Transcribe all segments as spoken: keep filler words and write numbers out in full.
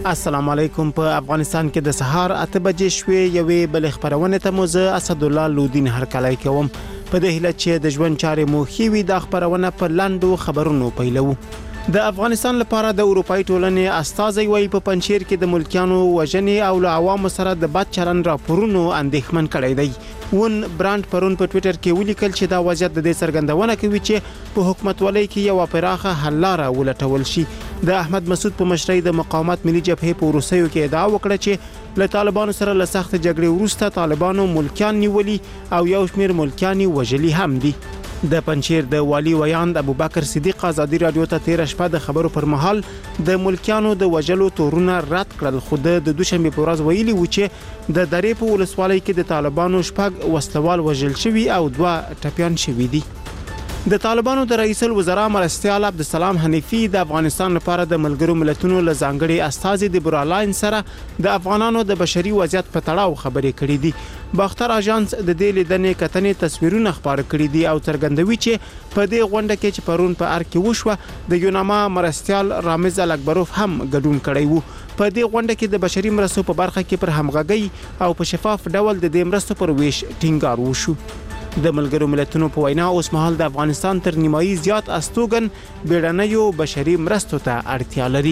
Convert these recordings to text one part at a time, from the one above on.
السلام علیکم. په افغانستان کې د سهار اته بجې شوې یوې بل خبرونه ته موزه اسد الله لودین هرکلای کوم. په دې هله چې د ژوند چارې مو خېوي د خبرونه په لاندو خبرونو پیلو. د افغانستان لپاره د اروپאי ټولنې استازي وایي په پنځیر کې د ملکیانو وژنې او له عوامو سره د بد چلند راپورونو اندېښمن کړی دی. ون برانډ پرون په ټوئیټر کې ولیکل چې دا وضعیت د دې څرګندونه کوي چې په حکومتولۍ کې یو پراخه حل لاره ولټول شي. د احمد مسعود په مشرۍ د مقاومت ملي جبهې په روسیو کې ادعا وکړه چې له طالبانو سره له سخت جګړې وروسته طالبانو ملکیان نیولي او یو شمېر ملکیان وژلي هم دي. د پنځیر د والی ویاند ابوبکر صدیق ازادي رادیو ته تیر شپه د خبرو پر مهال د ملکیانو د وژلو تورونه رد کړل. خو د دوشنبه په ورځ ویلي و چې د درې په ولسوالۍ کې د طالبانو شپږ وسلوال وژل شوي او دوه ټپيان شوي دي. د طالبانو د رئیس الوزرا مرستیال عبدالسلام حنیفی د افغانستان لپاره د ملګرو ملتونو له ځانګړي استازي د برالاین سره د افغانانو د بشري وضعیت په تړاو خبرې کړې دي. باختر اژانس د دې لیدنې کتنې تصویرونه خبر کړي دي او څرګندوي چې په دې غونډه کې چې پرون په ار کې وشوه د یوناما مرستیال رامز الکبروف هم ګډون کړی وو. په دې غونډه کې د بشري مرستو په برخه کې پر همغږي او په شفاف ډول د دې مرستو پر ویش ټینګار وشو. د ملګرو ملتونو په وینا اوس مهال د افغانستان تر نیمایي زیات استوګن بیړنیو بشري مرستو ته اړتیا لري.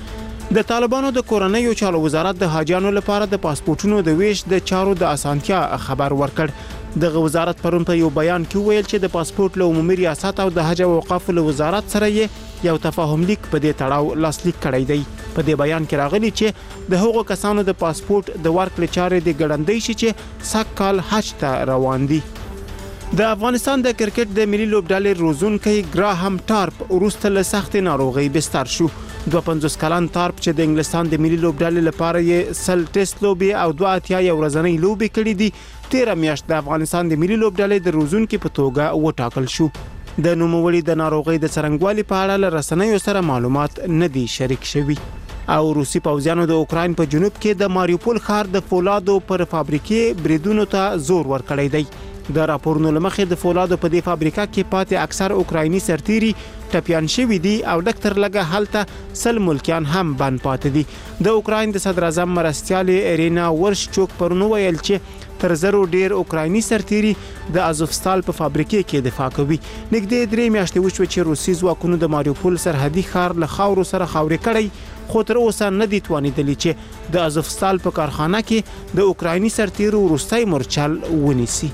د طالبانو د کورنیو چارو وزارت د حاجیانو لپاره د پاسپورتونو د ویش د چارو د اسانتیا خبر ورکړ. د وزارت پرون په یو بیان کې ویل چې د پاسپورت له عمومي ریاست او د حج او اوقاف له وزارت سره یو تفاهم لیک په دې تړاو لاسلیک کړی دی. په دې بیان کې راغلی چې د هغو کسانو د پاسپورت د ورکړې چارې د ګړندۍ شي چې سږ کال حج ته روان دي. د افغانستان د کرکټ د ملي لوبډلې روزونکي ګراهم ټارپ وروسته له سخت ناروغي بستر شو. دوه پنځوس کلن ټارپ چې د انګلستان د ملي لوبډلې لپاره یې سل ټیسټ لوبي او دوه اتیا یو ورځنۍ لوبي کړې دي تیر میاشت د افغانستان د ملي لوبډلې د روزونکي په توګه وټاکل شو. د نوموړي د ناروغي د څرنګوالي په اړه له رسنیو سره معلومات نه دي شریک شوي. او روسي پوځیانو د اوکراین په جنوب کې د ماریوپول ښار د فولادو پر فابریکې بریدونو ته زور ورکړی دی. د راپورونو لمخې د فولادو په دې فابریکه کې پاتې اکثر اوکرایني سرتيري ټپيان شوي دي او ډاکټر لګه هلته سل ملکیان هم بند پاتې دي. د اوکراین د صدر اعظم مرستیال ایرینا ورشچوک پرون ویل چې تر زرو ډیر اوکرایني سرتيري د ازوفستال په فابریکې کې دفاع کوي. نږدې درې میاشتې وشوه چې روسي ځواکونو د ماریوپول سرحدي ښار له خاورو سره خاورې کړی خو تر اوسه نه دي توانیدلی چې د ازوفستال په کارخانه کې د اوکرایني سرتيرو وروستۍ مورچل ونیسي.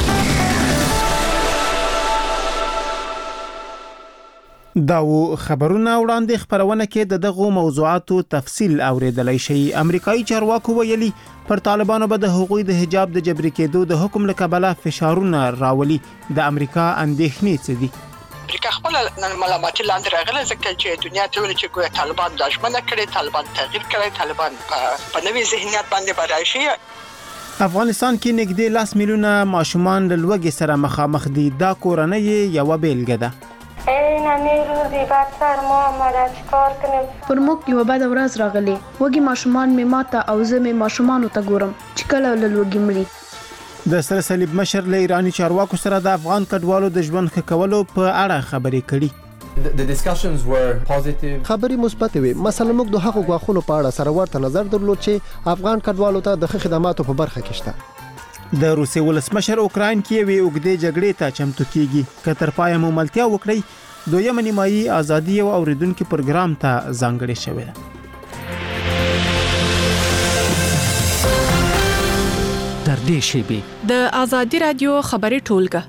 دا و خبرونه وړاندې خبرونه کې د دغه موضوعاتو تفصیل اوریدلای شي. امریکایي چارواکو ویلي پر طالبانو به د حقوقي د حجاب د جبري کېدو د حکم له کبله فشارونه راولي. د امریکا اندېښنې څه دي؟ امریکا خپل ملامتي لاندې راغله ځکه چې دنیا ته ویل چې ګویا طالبان د ژمنه کړي، طالبان تغییر کړي، طالبان په نوې ذهنیت باندې برابر شي. افغانستان کې نږدې لاس میلیونه ماشومان له لوږې سره مخامخ دي. دا کورنۍ یو بیلګه ده. پر موږ یو بد ورځ راغلی. وګي ماشومان می ماته او زه می ماشومان ته ګورم چې کله ول لوګي مړي. د سره صلیب مشر له ایرانی چارواکو سره د افغان کډوالو د ژوند ښه کولو په اړه خبرې کړي. The discussions were positive. خبرې مثبت وي. مثلا موږ د حقوقو غوښتلو په اړه سره ورته نظر درلود چې افغان کډوالو ته د خدماتو په برخه کې شته. د روسي ولسمشر اوکراین کې وی اوګدې جګړې ته چمتو کیږي. کتر پای مو ملتیا وکړي. دویم نیمایي ازادي او اوریدونکو پروګرام ته ځانګړې شوې ده. در دې شیبي د ازادي رادیو خبري ټولګه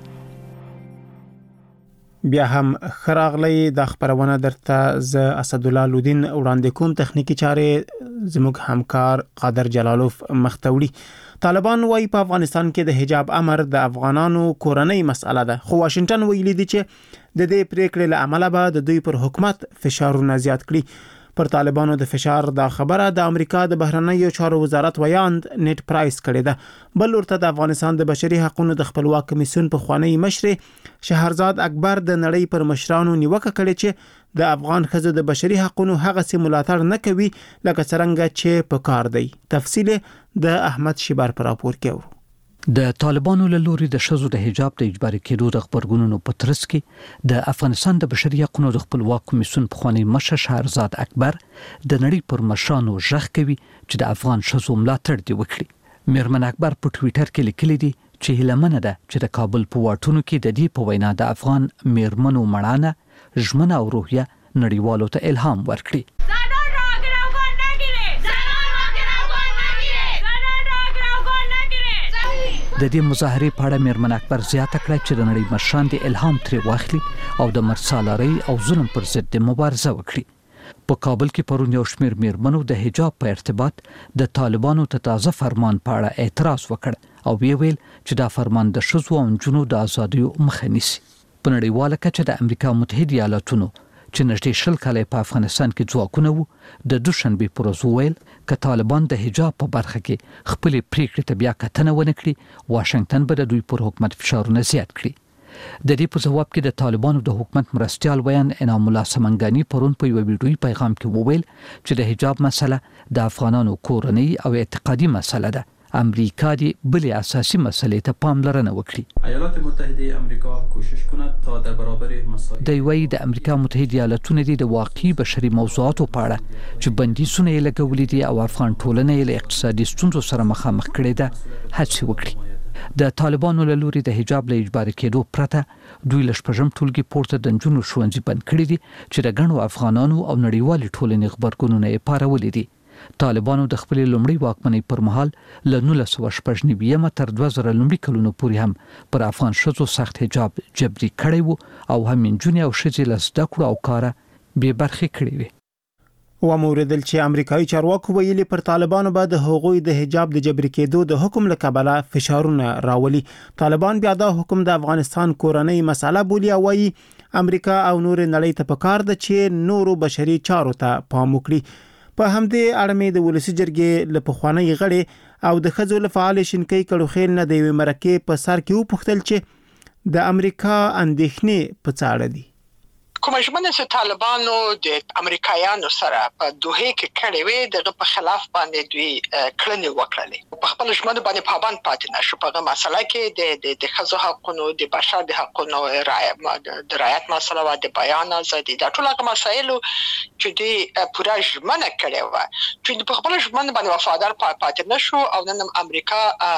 بیا هم خراغلی د خبرونه درته ز اسد الله لودین وړاندې کوم. تخنیکی چارې زموږ همکار قادر جلالوف مختوړي. طالبان وايي په افغانستان کې د حجاب امر د افغانانو کورنۍ مسأله ده. خو واشنگټن ویلي دی چې د دې پریکړې له عمله به د دوی پر حکومت فشارونه زیات کړي. پر طالبانو د فشار د خبره د امریکا د بهرنیو چارو وزارت ویاند نیټ پرایس کړی ده. بل ورته د افغانستان د بشري حقوقو د خپلواک کمیسیون په خوانی مشر شهرزاد اکبر د نړۍ پر مشرانو نیوکه کړې چې د افغان ښځو د بشري حقوقو هغه سي ملاتړ نه کوي لکه څنګه چې په کار دی. تفصیل د احمد شیبر پر راپور کې. د طالبانو له لوري د ښځو د حجاب د اجباري کېدو د خبرګونونو په ترڅ کې د افغانستان د بشري حقوقو د خپلواک کمیسیون پخوانی مشر شهرزاد اکبر د نړۍ پر مشرانو ژغ کوي چې د افغان ښځو ملاتړ دی وکړي. میرمن اکبر په ټوئیټر کې لیکلي دي چې هیلمنه ده چې د کابل په واټونو کې د دې په وینا د افغان میرمنو مړانه، ژمنه او روحیه نړیوالو ته الهام ورکړي. د دې مظاهرې په اړه میرمن اکبر زیاته کړه چې د نړۍ مشران د الهام ترې واخلي او د مرسالارۍ او ظلم پر ضد مبارزه وکړي. په کابل کې پرون یو شمېر میرمنو د حجاب په ارتباط د طالبانو ته تازه فرمان په اړه اعتراض وکړ او وی ویل چې دا فرمان د ښځو او نجونو د ازادیو مخه نیسي. په نړیواله کچه د امریکا متحده ایالاتونو چې نږدې شل کاله په افغانستان کې ځواکونه وو د دوشنبې پر ورځ وویل که طالبان د حجاب په برخه کې خپل پریکړې ته بیا کتنه ونه کړي، واشنگټن به د دوی پر حکومت فشارونه زیات کړي. د دې په جواب کې د طالبانو د حکومت مرستيال ویان انعام الله سمنګانی پرون په یو ویډیويي پیغام کې وویل چې د حجاب مسله د افغانانو کورنۍ او اعتقادي مسله ده. امریکا دی بل اساسي مسلې ته پاملرنه وکړي. ایالات متحده آمریکا کوشش کند تا در برابر مسائل د وی د امریکا متحده ایالاتونو د واقعي بشري موضوعاتو په اړه چې بندیزونه یې لګولې دي او افغان ټولنه یې له اقتصادي ستونزو سره مخامخ کړي ده هڅه وکړي. د طالبانو له لوري د حجاب له اجباري کېدو پرته دوی له شپږم ټولګي پورته د نجونو ښوونځي بند کړي دي چې د ګڼو افغانانو او نړیوالې ټولنې خبرګونونه یې پارولي دي. طالبانو د خپل لومړي واکمنۍ پر مهال له نولس سوه شپږ نوي تر دوه زره لومړي کلونو پورې هم پر افغان ښځو سخت حجاب جبري کړی وو او هم نجونې او ښځې له زده کړو او کاره بې برخې کړې وې. وموردل چې امریکایي چارواکو ویلي پر طالبانو به د هغوی د حجاب د جبري کېدو د حکم له کبله فشارونه راولي. طالبان بیا دا حکم د افغانستان کورنۍ مسله بولي او وايي امریکا او نور نړۍ ته پکار ده چې نورو بشري چارو ته پام وکړي. په همدې اړه مې د ولسی جرګې له پخوانی غړي او د خځو له فعال شینکۍ کړو خیل نه د یوې مرکې په سر کې وپوښتل چې د امریکا اندېښنې په څه اړه دي. کوم ژمنه چې طالبانو د امریکایانو سره په دوه کې کړې وې دغه په خلاف باندې دوی کړنې وکړلې. په خپل ژمنه باندې پابند پاتې نشو. په هغه مسله کې د د خځو حقوقو د بشر د حقوقو رعایت د رعایت مسله او د بیان ازادي د ټول هغه مسایل چې دوی پوره ژمنه کړې و چې په خپل ژمنه باندې وفادار پاتې نشو او نن امریکا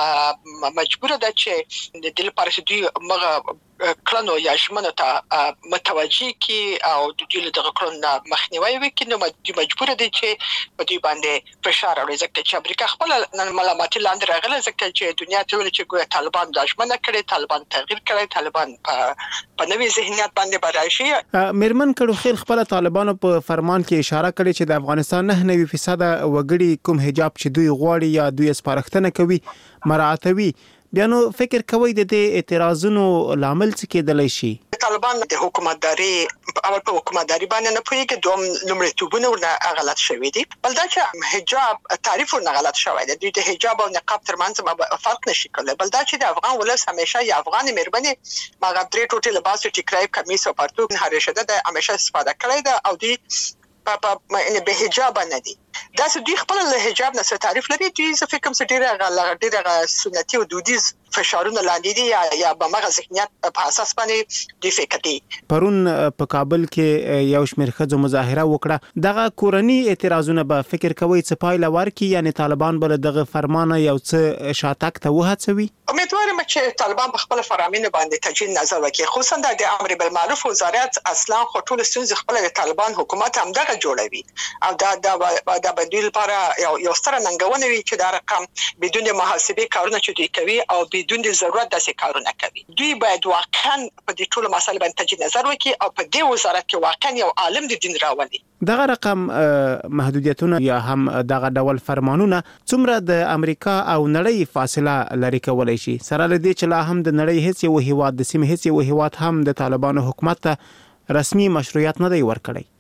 مجبور ده چې د دې لپاره چې دوی مغه کلنو یا ژمنو ته متوجي کی او د دې دغه کلن مخنیوي وکړي نو مجبور دي چې په دې باندې فشار راوړي. ځکه چې امریکا خپل ملامتي لاندې راغله ځکه چې دنیا ته ویل چې ګویا طالبان د ژمنه کړي، طالبان تغییر کړي، طالبان په نوې ذهنیت باندې براشي. میرمن کړو خیل خپل طالبانو په فرمان کې اشاره کړې چې د افغانستان نه نوي فیصد وګړي کوم حجاب چې دوی غواړي یا دوی سپارښتنه کوي مراعاتوي. بیا نو فکر کوي د دې اعتراضونو لامل څه کېدلی شي؟ طالبان د حکومتداري اول په حکومتداري باندې نه پوهیږي، دوم لومړیتوبونه ورنه غلط شوی دي. بل دا چې حجاب تعریف ورنه غلط شوی دی. د حجاب او نقاب ترمنځ فرق نشي کولای. بل دا چې د افغان ولس همیشه یا افغان مېرمنې ماغه درې ټوټې لباس ټیکرای کمیس او پرتوګ هر شته د همیشه استفاده کړی ده او دی په په به حجاب نه دي. دا چې دوی خپل له حجاب نه تعریف لري. دوی څه فکر کوم چې ډیره ډیره سنتي او دودیز فشارونه لاندې دي یا به مغه ذهنیت په اساس باندې دی فکر دي. پرون په کابل کې یو شمېر خځو مظاهره وکړه. دغه کورنی اعتراضونه به فکر کوي چې پایله ورکړي، یعنی طالبان بل دغه فرمانه یو څه شاتک ته وهڅوي. امیدوارم چې طالبان په خپل فرامینه باندې تجدید نظر وکړي، خصوصا د امر بالمعروف وزارت اصلا خطول ستونزې خپل د طالبان حکومت هم دغه جوړوي او دا دا د بدیل لپاره یو یو ستر ننګونه وي چې دا رقم بدون محاسبه کارونه چې دوی کوي او بدون د ضرورت داسې کارونه کوي. دوی باید واقعا په دې ټول مسایل باندې تجدید نظر وکړي او په دې وزارت کې واقعا یو عالم د دین راولي. دغه رقم محدودیتونه یا هم دغه ډول فرمانونه څومره د امریکا او نړۍ فاصله لري کولای شي، سره له دې چې لا هم د نړۍ هیڅ یو هیواد د سیمې هیڅ یو هیواد هم د طالبانو حکومت ته رسمي مشروعیت نه دی ورکړی.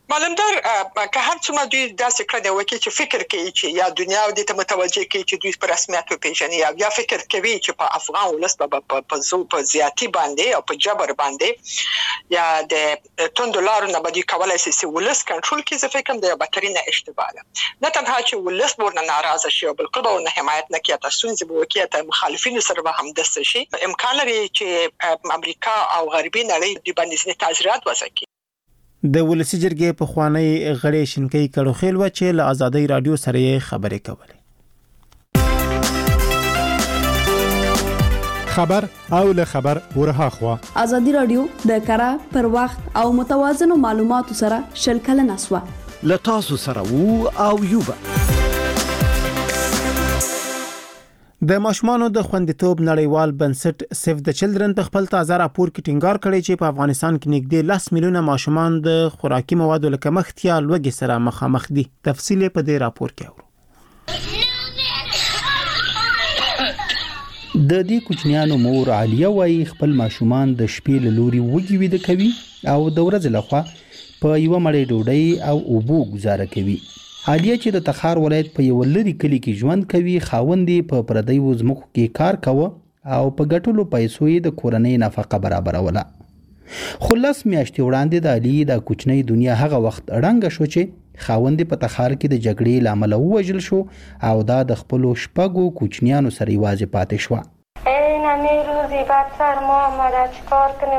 معلومدار که هر څومره دوی داسې کړی وکړي چې فکر کوي چې یا دنیا دې ته متوجه کوي چې دوی په رسمیت وپیژني یا یا فکر کوي چې په افغان ولس په په زو په زیاتی باندې او په جبر باندې یا د توندولار نه بدی کولای شي چې ولس کنټرول کړي. زه فکر کوم دا بدترینه اشتباه ده. نه تنها چې ولس ورنه ناراضه شي او بلکې ورنه حمایت نه کوي، تاسو څنګه به وکړي ته مخالفینو سره به هم دسته شي. امکان لري چې امریکا او غربي نړۍ د باندې تعزیرات وسکي. د ولسی جرګې په خوانی غړې شینکې کړو خېل و چې له آزادۍ رادیو سره خبرې کولې. خبر او له خبر ورها خوا آزادۍ رادیو د کره پر وخت او متوازن معلوماتو سره شلکل نسوه له تاسو سره وو او یوبا د ماشومانو د خوندیتوب نړیوال بنسټ سیف د چلډرن په خپل تازه راپور کې ټینګار کړی چې په افغانستان کې نږدې لس میلیونه ماشومان د خوراکي موادو له کمښت یا لوږې سره مخامخ دي. تفصیل په دې راپور کې اورو. د دې کوچنیانو مور عالیه وايي خپل ماشومان د شپې له لوري وږي ویده کوي او د ورځې لخوا په یو مړۍ ډوډۍ او اوبو گزاره کوي. عالیه چې د تخار ولایت په یو لري کلی کې ژوند کوي، خاوندې په پردی وزمکو کې کار کوي او په ګټلو پیسو یې د کورنۍ نفقه برابروله. خلاص میاشتې وړاندې د علی د کوچنۍ دنیا هغه وخت اړنګ شو چې خاوندې په تخار کې د جګړې لامل ووجل شو او دا د خپل شپږو کوچنیانو سره یوازې پاتې شو. اینمی روزی بعد سر ما آمده چیکار کنیم؟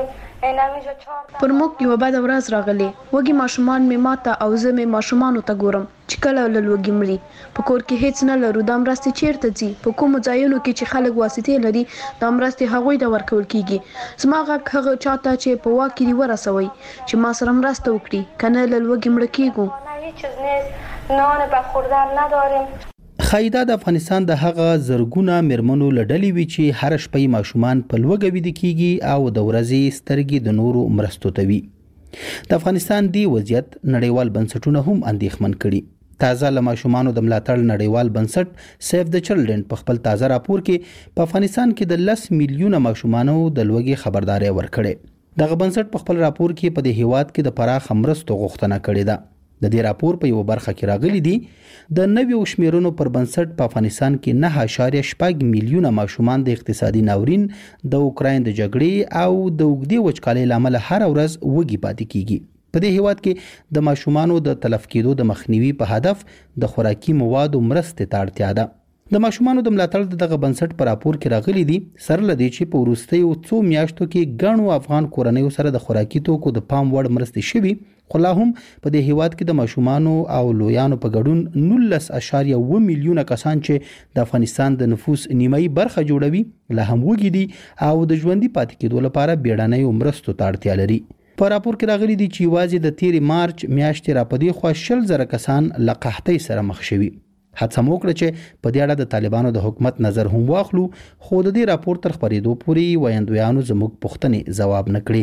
پر موږ یو بد ورځ راغلی. وګي ماشومان می ماته او زه می ماشومان ته ګورم چې کله لږی مړي. په کور کې هیڅ نه لرو. د امرستي چیرته ځي؟ په کوم ځایونو کې چې خلک واسطې لري د امرستي هغوی د ورکول کیږي. زما غږ هغه چاته چې په واکې دی ورسوي چې ما سره مرسته وکړي، کنه لږی مړ کیږو. هیڅ چیز نیست، نان به خوردن نداریم. خایدا د افغانستان د هغه زرګونه مرمنو لړلې وی چې هر شپه ماشومان په لوګه وید کیږي او د ورځې سترګې د نورو مرستو توي. د افغانستان دی وضعیت نړیوال بنسټونه هم اندېښمن کړي. تازه له ماشومانو د ملاتړ نړیوال بنسټ سیف د چلډرن په خپل تازه راپور کې په افغانستان کې د لس میلیونه ماشومانو د لوګي خبرداري ورکړي. دغه بنسټ په خپل راپور کې په دې هیواد کې د پراخ مرستو غوښتنه کړې ده. د دې راپور په یو برخه کې راغلي دي د نویو شمیرونو پر بنسټ په افغانستان کې نه اشاریه شپږ میلیونه ماشومان د اقتصادي ناورین، د اوکراین د جګړې او د اوږدې وچکالۍ لامل هر ورځ وږي پاتې کیږي. په دې هیواد کې د ماشومانو د تلف کېدو د مخنیوي په هدف د خوراکي موادو مرستې ته اړتیا ده. د ماشومانو د ملاتړ دغه بنسټ پر راپور کې راغلي دي سره لدی چې په وروستیو څو میاشتو کې ګڼو افغان کورنیو سره د خوراکي توکو د پام وړ مرستې شوي، خو لا هم په دې هیواد کې د ماشومانو او لویانو په ګډون نولس اشاریه اووه میلیونه کسان چې د افغانستان د نفوس نیمایي برخه جوړوي لا هم وږي دي او د ژوندۍ پاتې کېدو لپاره بیړنۍ مرستو ته اړتیا لري. په راپور کې راغلي دي چې یوازې د تیرې مارچ میاشتې را پدې خوا شل زره کسان له قحطۍ سره مخ شوي. هڅه وکړه چې په دې اړه د طالبانو د حکومت نظر هم واخلو، خو د دې راپور تر خبرېدو پورې ویاندویانو زموږ پوښتنې ځواب نه کړي.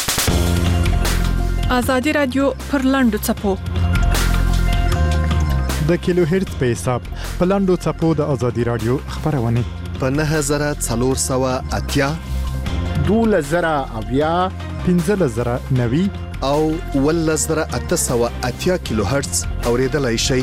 آزادي رادیو پر لاندو چپو د کیلو هرتز په حساب په لاندو چپو د آزادي رادیو خبرونه په نه زره څلور سوه اتیا دوله زره اویا پنځه زره نوي او ول زره اته سوه اتیا کیلو هرتز اوریدلای شئ.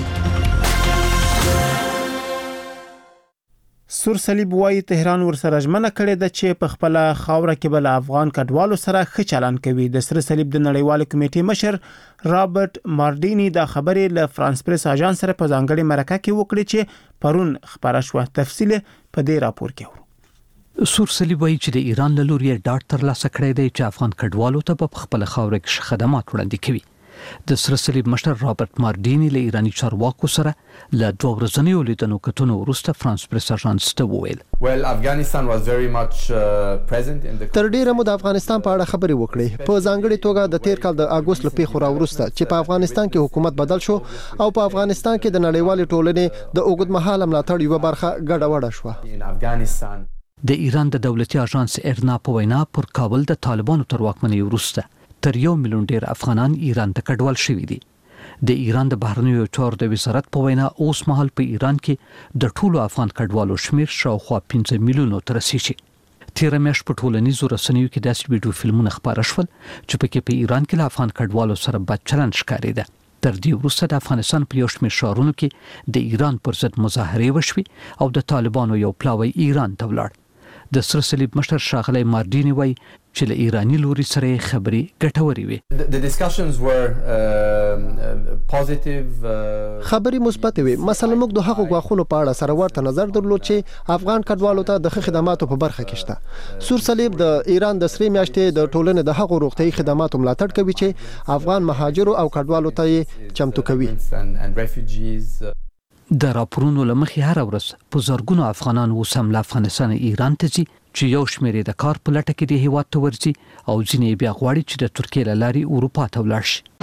سور صلیب وايي تهران ورسره ژمنه کړې ده چې په خپل خاوره کې بل افغان کډوالو سره ښه چلند کوي. د سر صلیب د نړیوال کمیټې مشر رابرټ مارډینی دا خبرې له فرانس پریس اژانس سره په ځانګړي مرکه کې وکړي چې پرون خبره شوه. تفصیل په دې راپور کې اورو. سور صلیب وايي چې د ایران له لوري ډاټ تر لاسه کړی دی چې افغان کډوالو ته په خپل خاوره کې خدمات وړاندې کوي. د سر صلیب مشر رابرټ مارډینی له ایرانی چارواکو سره له دوه ورځنیو لیدنو کتنو وروسته فرانس پریس اژانس ته وویل Well, Afghanistan was very much uh, present in the تر ډیره مو د افغانستان په اړه خبرې وکړې. په ځانګړي توګه د تیر کال د اګوست له پیښو راوروسته چې په افغانستان کې حکومت بدل شو او په افغانستان کې د نړیوال ټولنې د اوږدمهاله ملاتړ یو برخه ګډوډه شوه. د ایران د دولتي اژانس ارنا په وینا پر کابل د طالبانو تر واکمنۍ وروسته تر یو میلیون ډیر افغانان ایران ته کډوال شوي دي. د ایران د بهرنیو چارو د وزارت په وینا اوس مهال په ایران کې د ټولو افغان کډوالو شمیر شاوخوا پنځه میلیونو ته رسیږي. تیر میاشت په ټولنیزو رسنیو کې داسې ویډیو فلمونه خپاره شول چې پکې په ایران کې له افغان کډوالو سره بد چلند ښکارېده. تر دې وروسته د افغانستان په یو شمېر ښارونو کې د ایران پر ضد مظاهرې وشوې او د طالبانو یو پلاوی ایران ته ولاړ. د سره صلیب مشر ښاغلی ماردینی وایي چې له ایرانی لوري سره خبرې ګټورې وي. The discussions were uh, positive. خبرې مثبت وي. مثلا موږ د هغو غواخونو په اړه سره ورته نظر درلود چې افغان کډوالو ته د خدماتو په برخه کې شته. سور صلیب د ایران د سری میاشتې د ټولنې د هغو روغتیايي خدماتو ملاتړ کوي چې افغان مهاجرو او کډوالو ته چمتو کوي. د راپورونو لمخې هر ورځ په زرګونو افغانان وسم له افغانستان ایران ته ځي چې یو شمېر د کار په لټه کې د هیواد ته ورځي او ځینې بیا غواړي چې د ترکیې له لارې اروپا ته ولاړ شي.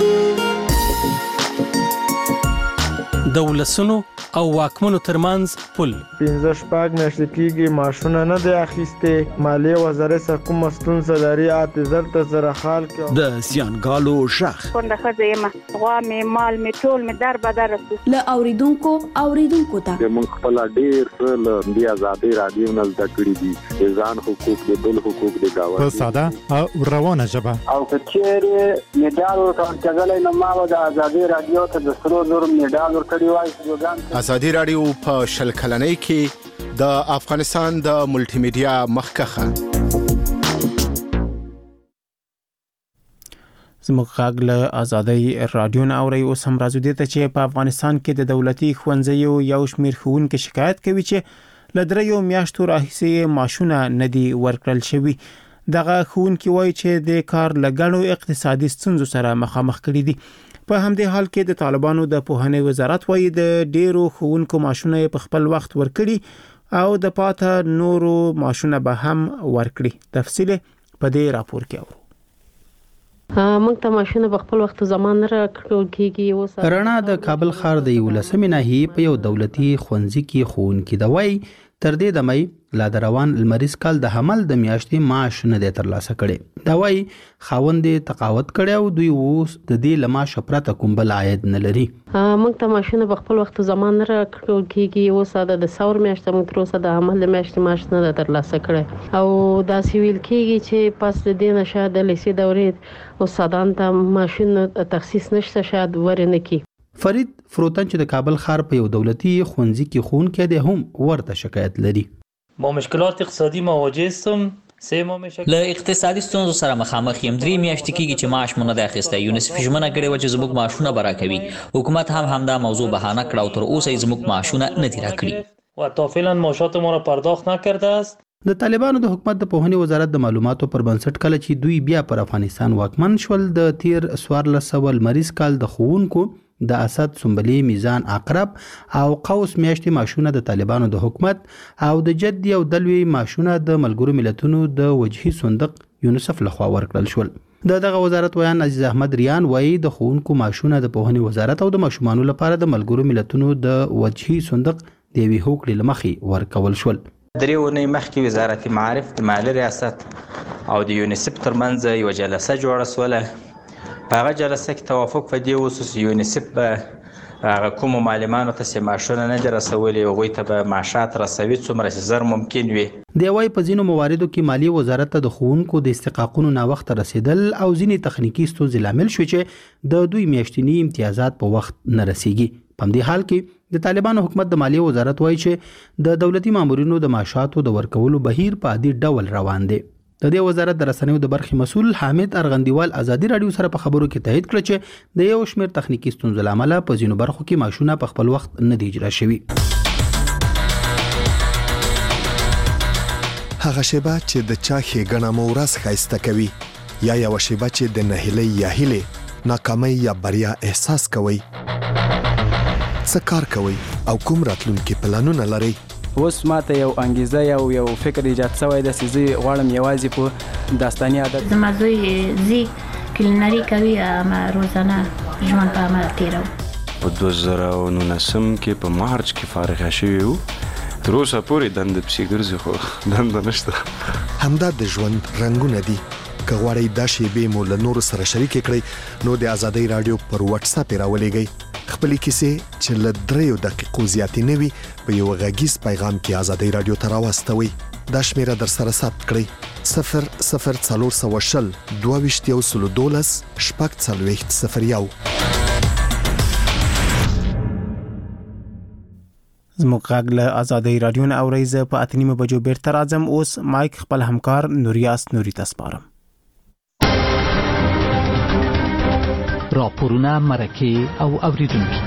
د ولسونو او واکمنو ترمنځ پل پنځه شپږ میاشتې کېږي معاشونه نه دی اخیستې. مالیې وزارت څخه کومه ستونزه لري اته زر ته زره خال کې د زیانګالو شخ څنګه ښځه یم غوا مې مال مې ټول مې در بدر رسو له اوریدونکو اوریدونکو ته موږ خپل ډیر له دې آزادۍ رادیو نه زده کړي دي ځان حقوق د بل حقوق د گاوه په ساده او روانه ژبه او کچېره میډال ورکړل کېږي نو ما د آزادۍ رادیو ته د سرو زر میډال ورکړی وای. ازادي رادیو په شل کلنۍ کې د افغانستان د ملټي میډیا مخکخه زموږ غږ له ازادي رادیو نه اوري. اوس هم راځو دي ته چې په افغانستان کې د دولتي ښوونځیو یو شمېر ښوونکي شکایت کوي چې له دریو میاشتو راهیسې معاشونه نه دي ورکړل شوي. دغه ښوونکي وایي چې د کار لګړو اقتصادي ستونزو سره مخامخ کړي دي. په همدې حال کې د طالبانو د پوهنې وزارت وایي د ډیرو ښوونکو معاشونه په خپل وخت ورکړي او د پاته نورو معاشونه به هم ورکړي. تفصیل په دې راپور کې اورو. موږ ته معاشونه په خپل وخت زمان نه راکړل کېږي. اوس رڼا د کابل ښار د یولسمې ناحیې په یو دولتي ښوونځي کې ښوونکي د وایي تر دې د مې لا د روان لمریز کال د حمل د میاشتې معاش نه دی ترلاسه کړی. دا وایي خاوند یې تقاوت کړی او دوی اوس د دې له معاشه پرته کوم بل عاید نه لري. موږ ته معاشونه په خپل وخت زمان نه راکړل کېږي. اوس د ثور میاشت موږ تر اوسه د حمل د میاشتې معاش نه دی ترلاسه کړی او داسې ویل کېږي چې پس د دې نه شاید د لیسې دورې استادان ته معاشونه تخصیص نشته شاید ورنه کی. فرید فروتن چې د کابل ښار په یو دولتي ښوونځي کې ښوونکی دی هم ورته شکایت لري. با مشکلات اقتصادی مواجه هستم. له اقتصادي ستونزو سره مخامخ یم. درې میاشتې کېږي چې معاش مونږ نه اخیستی. یونیسف ژمنه کړې وه چې زموږ معاشونه به راکوي. حکومت هم همدا موضوع بهانه کړه او تر اوسه یې زموږ معاشونه نه دي راکړي و تا فعلا معاشات ما را پرداخت نکرده است. د طالبانو د حکومت د پوهنې وزارت د معلوماتو پر بنسټ کله چې دوی بیا پر افغانستان واکمن شول د تیر څوارلس سوه لمریز کال د ښوونکو د اسد، سنبلې، میزان، عقرب او قوس میاشتې معاشونه د طالبانو د حکومت او د جدي او دلوي معاشونه د ملګرو ملتونو د وجهي صندوق یونیسف لخوا ورکړل شول. د دغه وزارت ویان عزیز احمد ریان وایي د ښوونکو معاشونه د پوهنې وزارت او د ماشومانو لپاره د ملګرو ملتونو د وجهي صندوق د یوې هوکړې له مخې ورکول شول. درې ونې مخکې وزارت معارف د مالي ریاست او د یونیسف ترمنځ یو جلسه جوړه سوله. په هغه جلسه کې توافق په دې وسو چې یونیسف به هغه کومو معلمانو ته چې معاشونه نه دي رسولي هغوی ته به معاشات رسوي څومره چې زر ممکن وي. دی وایي په ځینو مواردو کې مالیې وزارت ته د ښوونکو د استحقاقونو ناوخته رسېدل او ځینې تخنیکي ستونزې لامل شوې چې د دوی میاشتني امتیازات په وخت نه رسیږي. په همدې حال کې د طالبانو حکومت د مالیې وزارت وایي چې د دولتي مامورینو د معاشاتو د ورکولو بهیر په عادي ډول روان دی. د دې وزارت د رسنیو د برخې مسؤل حامد ارغندیوال ازادي رادیو سره په خبرو کې تایید کړ چې د یو شمېر تخنیکي ستونزو له امله په ځینو برخو کې معاشونه په خپل وخت نه دي اجرا شوي. هغه شیبه چې د چا ښېګڼه مو ورځ ښایسته کوي یا یوه شیبه چې د نهیلۍ یا هیلې ناکامۍ یا بریا احساس کوئ. څه کار کوئ او کوم راتلونکي پلانونه لرئ؟ اوس ماته یو انګیزه یو یو فکر ایجاد شوی دی چې زه غواړم یوازې په داستاني عادت زما زوی زی کلینري کوي اما روزانه ژوند په عمل تیرو. په دوه زره او نولسم کې په مارچ کې فارغه شوي وو. تر اوسه پورې دنده پسې ګرځي خو دنده نشته. همدا د ژوند رنګونه دي. که غواړئ دا شیبې مو له نورو سره شریکې کړئ نو د ازادۍ رادیو پر واتساپ یې راولېږئ. خپلې کیسې چې له دریو دقیقو زیاتې نه وي په یو غږیز پیغام کې ازادۍ رادیو ته راواستوئ. دا شمیره در سره ثبت کړئ صفر صفر څلور سوه شل دوه ویشت یو سلو دولس شپږ څلوېښت صفر یو. زموږ غږ له آزادۍ رادیو نه اورئ. زه په اته نیمه بجو بیرته راځم. اوس مایک خپل همکار نوریاس نوري ته سپارم. راپورونه مرکه او اوریدونکي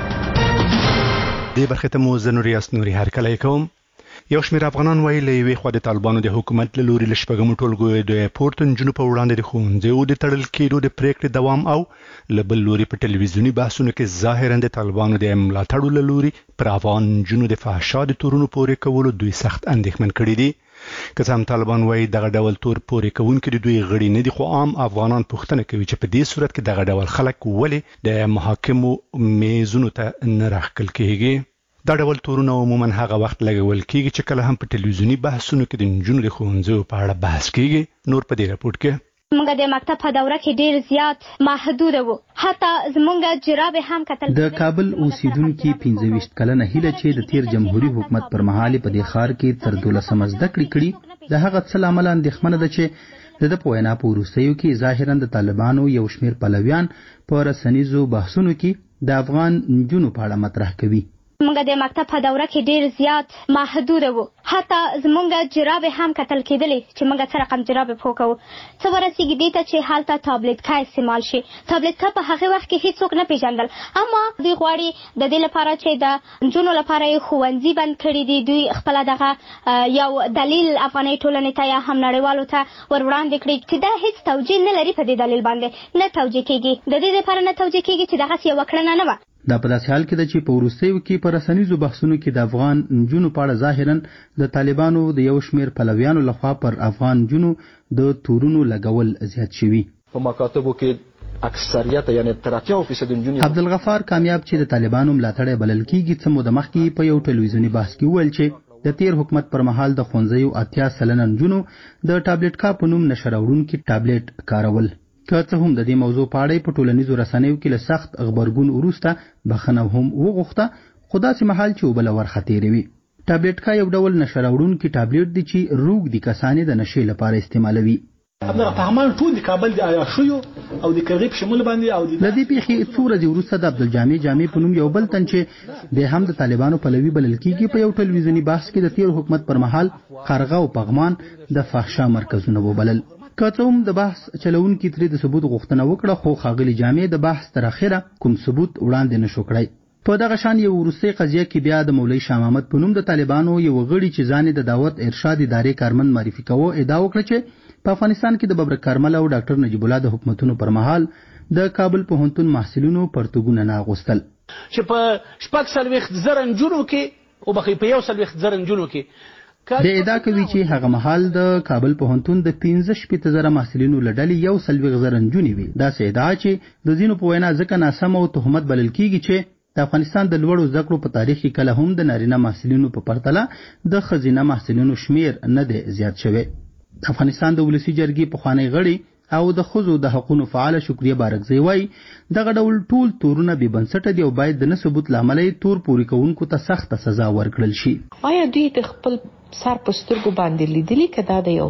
دې برخه ته مو زه نوریاس نوري هرکلی کوم. یو شمېر افغانان وایي له یوې خوا د طالبانو د حکومت له لوري له شپږمو ټولګیو د پورته نجونو په وړاندې د ښوونځیو د تړل کېدو د پرېکړې دوام او له بل لوري په ټلویزیوني بحثونو کې ظاهراً د طالبانو د ملاتړو له لوري پر افغان نجونو د فحشا د تورونو پورې کولو دوی سخت اندېښمن کړي دي. که څه هم طالبان وایي دغه ډول تور پورې کوونکي د دوی غړي نه دي، خو عام افغانان پوښتنه کوي چې په دې صورت کې دغه ډول خلک ولې د محاکمو میزونو ته نه راښکل کېږي. دا ډول تورونه عموما هغه وخت لګول کېږي چې کله هم په ټلویزیوني بحثونو کې د نجونو د ښوونځیو په اړه بحث کېږي. نور په دې راپورټ کې موږ د مکتب په دوره کې ډیر زیات محدود وو، حتی زموږ جرابې هم کتل. د کابل اوسیدونکو پنځه ویشت کلنه هیله چې د تیر جمهوریت حکومت پر مهال په دې ښار کې تر دولسمه زده کړې کړي د هغه څه لامل اندېښمنه ده چې د په وینا په وروستیو کې ظاهراً د طالبانو یو شمېر پلویان په رسنیزو بحثونو کې د افغان نجونو په اړه مطرح کوي. موږ د مکتب په دوره کې ډیر زیات محدود وو، حتی زموږ جرابې هم کتل کېدلې چې موږ څه رقم جرابې پوه کوو. څه ورسېږي دې ته چې هلته تابلیت کا استعمال شي. تابلیت کا په هغې وخت کې هیڅوک نه پیژندل، اما دوی غواړي د دې لپاره چې د نجونو لپاره یې ښوونځي بند کړي دي. دوی خپله دغه یو دلیل افغاني ټولنې ته یا هم نړیوالو ته ور وړاندې کړي چې دا هیڅ توجیه نه لري. په دې دلیل باندې نه توجیه کېږي، د دې لپاره نه توجیه کېږي چې دغسې یوه کړنه نه وه. دا په داسې حال کې ده چې په وروستیو کې په رسنیزو بحثونو کې د افغان نجونو په اړه ظاهراً د طالبانو د یو شمېر پلویانو لخوا پر افغان نجونو د تورونو لګول زیات شوي. په مکاتبو کې اکثریت یعنی تر اتیا فیصد نجونې. عبدالغفار کامیاب چې د طالبانو ملاتړی بلل کېږي څه موده مخکې په یو ټلویزیوني بحث کې وویل چې د تیر حکومت پر مهال د ښوونځیو اتیا سلنه نجونو د ټابلیټ کا په نوم نشه راوړونکي ټابلیټ کارول. که څه هم د دې موضوع په اړه په ټولنیزو رسنیو کې له سخت غبرګون وروسته بخښنه هم وغوښته، خو داسې مهال چې اوبه له ورخه تېروي. ټابلیټ کا یو ډول نشه راوړونکي ټابلیټ دی چې روږدي کسان یې د نشې لپاره استعمالوي. همدغه فهمان ټول د کابل د عیاشیو او د کرغې په شمول باندې او د دې پیښې څو ورځې وروسته د عبدالجامع جامع په نوم یو بل تن چې د هم د طالبانو پلوي بلل کېږي په یو ټلویزیوني بحث کې د تیر حکومت پر مهال قرغه او پغمان د فحشا مرکزونه وبلل. که څه هم د بحث چلونکي ترې د ثبوت غوښتنه وکړه، خو ښاغلي جامع د بحث تر اخره کوم ثبوت وړاندې نشو کړی. په دغه شان یو وروستۍ قضیه کې بیا د مولوي شاه محمد په نوم د طالبانو یو غړي چې ځان د دعوت ارشاد ادارې کارمند معرفي کوو ادعا وکړه چې په افغانستان کې د ببرک کارمل او ډاکټر نجیب الله د حکومتونو پر مهال د کابل پوهنتون محصلینو پرتګونه نه اغوستل، چې په شپږ څلوېښت زره نجونو کې او بخې په یو څلوېښت زره نجونو کې د ادعا کوي چې هغه مهال د کابل پوهنتون د پنځه شپېته زره محصلینو له ډلې یو څلوېښت زره نجونې وي. داسې ادعا چې د ځینو په وینا ځکه ناسمه او تهمت بلل کېږي چې د افغانستان د لوړو زده کړو په تاریخ کې کله هم د نارینه محصلینو په پرتله د ښځینه محصلینو شمیر نه دی زیات شوی. افغانستان د ولسي جرګې پخوانی غړي او د ښځو د حقوقو فعال شکریه بارکزی وایي دغه ډول ټول تورونه بې بنسټه دي او باید د نه ثبوت له امله تور پورې کوونکو ته سخته سزا ورکړل شي. آیا دوی د خپل سر په سترګو باندې لیدلی که دا د یو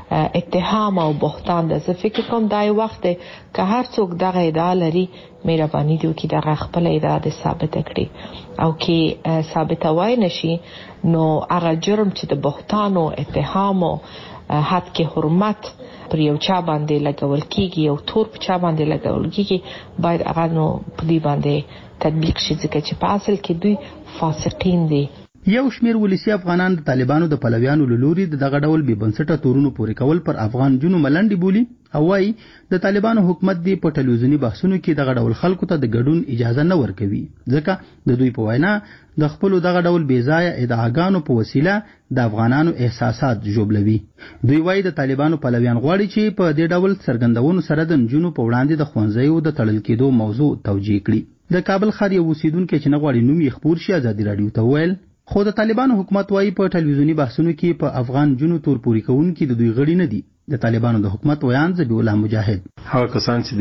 اتهام او بهتان ده؟ زه فکر کوم دا یو وخت دی که هر څوک دغه ادعا لري مهرباني دی وکړي دغه خپله ادعا د ثابته کړي، او که ثابتوای نشي نو هغه جرم چې د بهتان او اتهام او حد کې حرمت پر یو چا باندې لګول کېږي، یو تور په چا باندې لګول کېږي، باید هغه نو په دې باندې تطبیق شي، ځکه چې په اصل کې دوی فاسقین دي. یو شمېر ولسي افغانان د طالبانو د پلویانو له لوري د دغه ډول بې بنسټه تورونو پورې کول پر افغان نجونو ملنډې بولي او وایي د طالبانو حکومت دی په ټلویزیوني بحثونو کې دغه ډول خلکو ته د ګډون اجازه نه ورکوي، ځکه د دوی په وینا د خپلو دغه ډول بې ځایه ادعاګانو په وسیله د افغانانو احساسات ژوبلوي. دوی وایي د طالبانو پلویان غواړي چې په دې ډول څرګندونو سره د نجونو په وړاندې د ښوونځیو د تړل کېدو موضوع توجیه کړي. د کابل ښار یو اوسیدونکی چې نه غواړي نوم یې خپور شي ازادي راډیو ته وویل خو د طالبانو حکومت وایي په ټلویزیوني بحثونو کې په افغان جنو تور پوري کوونکي د دوی غړي نه دي. د طالبانو د حکومت ویان ذبیح الله مجاهد هغه کسان چې د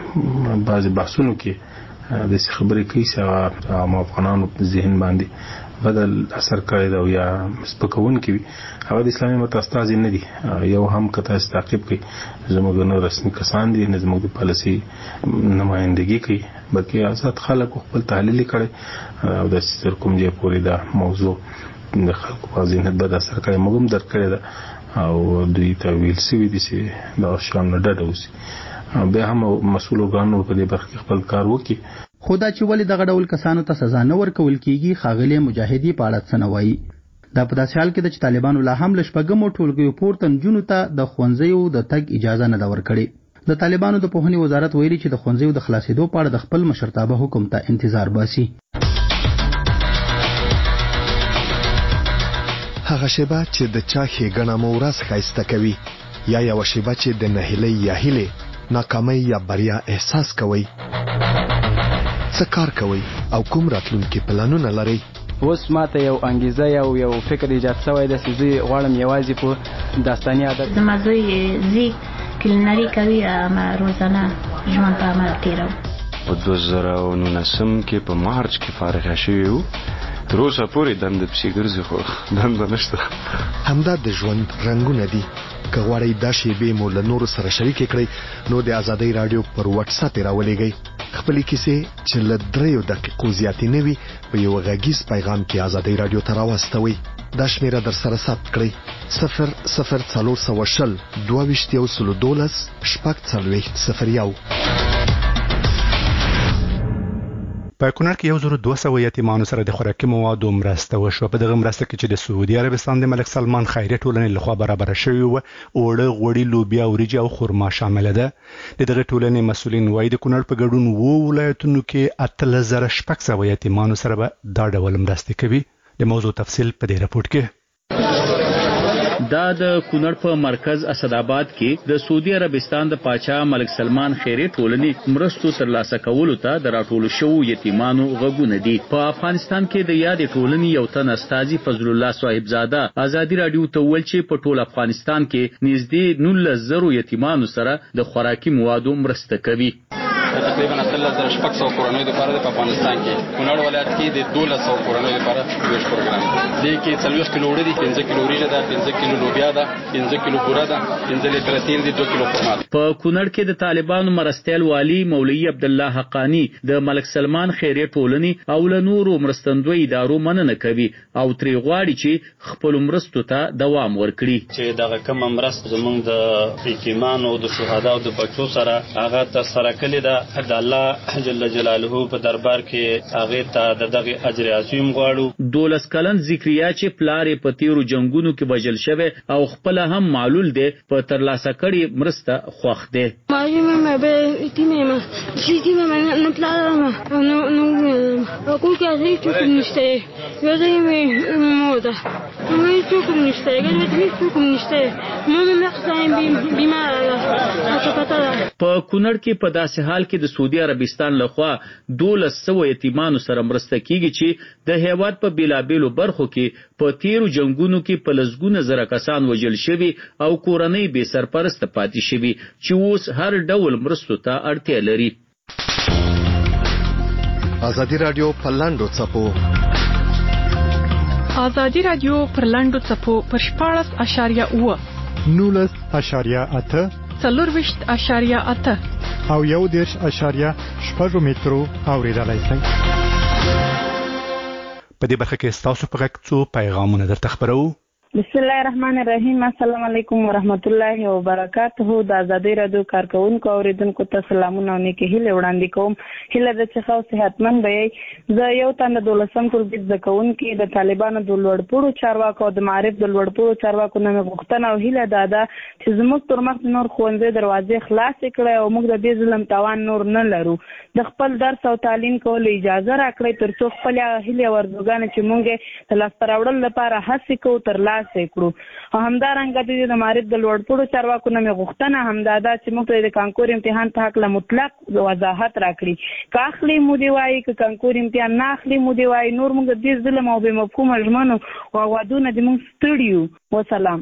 بعض بحثونو کې د خبرې کوي چې عام افغانانو په ذهن باندې بدل اثر کړی دا یا سپکون کی هغه د اسلامي امت استاد نه دي یو هم کته تعقیب کوي زموږ نو رسمي کسان دي نه زموږ د پالیسي نمائندګي کوي بلکې آزاد خلک خپل تحلیل کړي او د سر کوم ځای پورې دا موضوع د خلکو په ذهن بد اثر کوي موږ هم درک کړی دا او دوی ته ویل سوي دي چې دا شان نه ډډه وسی به هم مسؤل ورغانو په دې برخه خپل کار وکړي خدا چې ولې دغه ډول کسانو ته سزا نه ورکول کیږي خاغلی مجاهدی په اړه څه نه وایي دا په داسې حال کې د طالبانو لا هم لشپګمو ټولګیو پورته نجونو ته د ښوونځیو د تګ اجازه نه ده ورکړې د طالبانو د پوهنې وزارت ویلي چې د ښوونځیو د خلاصېدو په اړه د خپل مشرتابه حکم ته انتظار باسي هغه شیبه چې د چا ښېګڼه مو ورځ ښایسته کوي یا یوه شیبه چې د نهیلۍ یا هیلې ناکامۍ یا بریا احساس کوئ څه کار کوئ او کوم راتلونکي پلانونه لرئ اوس ماته یو انګیزه یو یو فکر ایجاد شوی دی چې زه غواړم یوازې په داستاني عادت زما زوی زی کلینري کوي ما روزانه ژوند په عمل تېرو په دوه زره او نولسم کې په مارچ کې فارغ شوی وو تر اوسه پورې دنده پسې ګرځي خو دنده نشته همدا د ژوند رنګونه دي که غواړئ دا شیبې مو له نورو سره شریکې کړئ نو د ازادۍ راډیو پر واتس اپ یې راولېږئ خپلې کیسې چې له دریو دقیقو زیاتې نه وي په یو غږیز پیغام کې ازادۍ راډیو ته راواستوئ دا شمیره در سره ثبت کړئ صفر صفر څلور سوه شل دوه ویشت یو سلو دولس شپږ څلوېښت صفر یو په کونړ کې یو زر دوه سوه یتیمانو سره د خوراکي موادو مرسته وشوه په دغه مرسته کې چې د سعودي عربستان د ملک سلمان خیریه ټولنې لخوا برابره شوې وه اوړه غوړي لوبیا وریجې او خرما شامله ده د دغه ټولنې مسؤلین وایي د کونړ په ګډون اووه ولایتونو کې اتلس زره شپږ سوه یتیمانو سره به دا ډول مرستې کوي د موضوع تفصیل په دې راپورټ کې دا د کونړ په مرکز اسداباد کې د سعودي عربستان د پاچا ملک سلمان خیریه ټولنې مرستو ترلاسه کولو ته د راټولو شوو یتیمانو غږونه دي په افغانستان کې د یادې ټولنې یو تن استازي فضل الله صاحبزاده ازادي راډیو ته ویل چې په ټول افغانستان کې نږدې نولس زره یتیمانو سره د خوراکي موادو مرسته کوي تقریبا اتلس زره شپږ سوه کورنیو لپاره د افغانستان کې کونړ ولایت کې د دولس سوه کورنیو لپاره ویش پروګرام دی کې څلوېښت کیلو وړه دي پنځه کیلو وریجه ده پنځه کیلو لوبیا ده پنځه کیلو بوره ده پنځه لیټره تیل دي دوه کیلو خرما ده په کونړ کې د طالبانو مرستیال والی مولوي عبدالله حقانی د ملک سلمان خیریه ټولنې او له نورو مرستندوی ادارو مننه کوي او ترې غواړي چې خپل مرستو ته دوام ورکړي چې دغه کوم مرسته زموږ د یتیمانو او د شهداو د بچو سره هغه ترسره کړې ده د الله جل جلاله په دربار کې هغه ته د دغه اجر عظیم غواړو دولس کلن ذکریا چې پلارې په تیرو جنگونو کې وژل شوی او خپل هم معلول دی په ترلاسه کړي مرسته خوښ دی ماجمه ما به یتیمه یتیمه نه پلارم نو نو اقول که هیچ چیز نشته یادم موده ما هیچ چیز نشته اگر هیچ چیز نشته ما مخصوصا بیمار په کونړ کې په داسې حال کې د سعودي عربستان لخوا دولس سوه یتیمانو سره مرسته کیږي چې د هیواد په بیلابیلو برخو کې په تیرو جنگونو کې په لسګونه زره کسان وژل شوي او کورنۍ بې سرپرسته پاتې شوي چې اوس هر ډول مرستو ته اړتیا لري ازادي راډیو په لاندو څپو ازادي راډیو پر لاندو څپو پر شپاړس اشاریه اوه نولس اشاریه اته څلورویشت اشاریه اته او یو دېرش اشاریه شپږ مترو اوریدلای شئ په دې برخه کې ستاسو په غږ څو پیغامونه درته خبرو بسم الله الرحمن الرحیم السلام علیکم ورحمت الله وبرکاته د ازادۍ راډیو کارکونکو اوریدونکو ته سلامونه او نیکې هیلې وړاندې کوم هیله ده چې ښه او صحتمند به یې زه یو تن د دولسم ټولګي زده کوونکي د طالبانو د لوړپوړو چارواکو او د معارف د لوړپوړو چارواکو نه مې غوښتنه او هیله دا ده چې زموږ پر مخ نور ښوونځي دروازې خلاصې کړئ او موږ د دې ظلم توان نور نه لرو د خپل درس او تعلیم کولو اجازه راکړئ تر څو خپلې هیلې او ارزوګانې چې موږ یې د لاسته راوړلو لپاره هڅې کوو ترلاسه کړو او همدارنګه د معارف د لوړپوړو چارواکو نه مې غوښتنه همدا ده چې موږ ته د کانکور امتحان په هکله مطلق وضاحت راکړي که اخلي مو دې وایي که کانکور امتحان نه اخلي مو دې وایي نور موږ د دې ظلم او بې مفهومه ژمنو او اوادونه دې موږ ستړي یو وسلام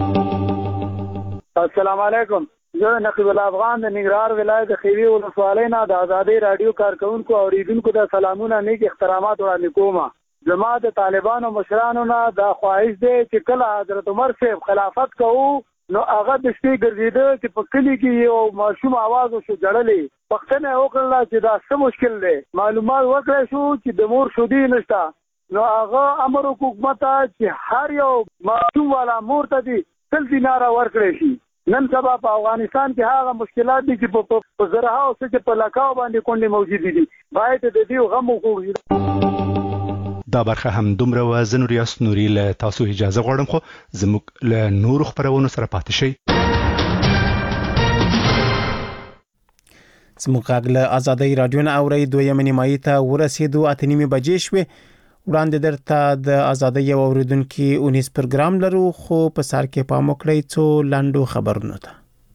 السلام علیکم زه نقیب الله افغان د ننګرهار ولایت د خیوي ولسوالۍ نه د ازادۍ راډیو کارکونکو او اوریدونکو ته سلامونه نیک احترامات وړاندې کوم زما د طالبانو مشرانو نه دا خواهش دی چې کله حضرت عمر صاحب خلافت کوو نو هغه د شپې ګرځېده چې په کلي کې یو ماشوم आवाज وشو جړلې پښتنه وکړه چې دا څه مشکل دی معلومات ورکړی شو چې د مور شودي نشته نو هغه امر حکومت چې هر یو ماشوم والا مور ته دي سل دیناره ورکړي شي نن سبا په افغانستان کې هغه مشکلات دي چې په زراعت او چې په لکاو باندې کونډې موجود دي باید د دې غم وکړو دا برخه هم دومره و زه نوریاس نوري له تاسو اجازه غواړم خو زموږ له نور خبرونو سره پاتې شئ زموږ غږ له آزادۍ رادیو نه اوري دویمه نیمایي ته ورسېدو اته نیمې بجې شوې وړاندې درته د آزادۍ یو اوریدونکو اونیس پروګرام لرو خو په سر کې پام وکړئ څو لاندو خبرونه ته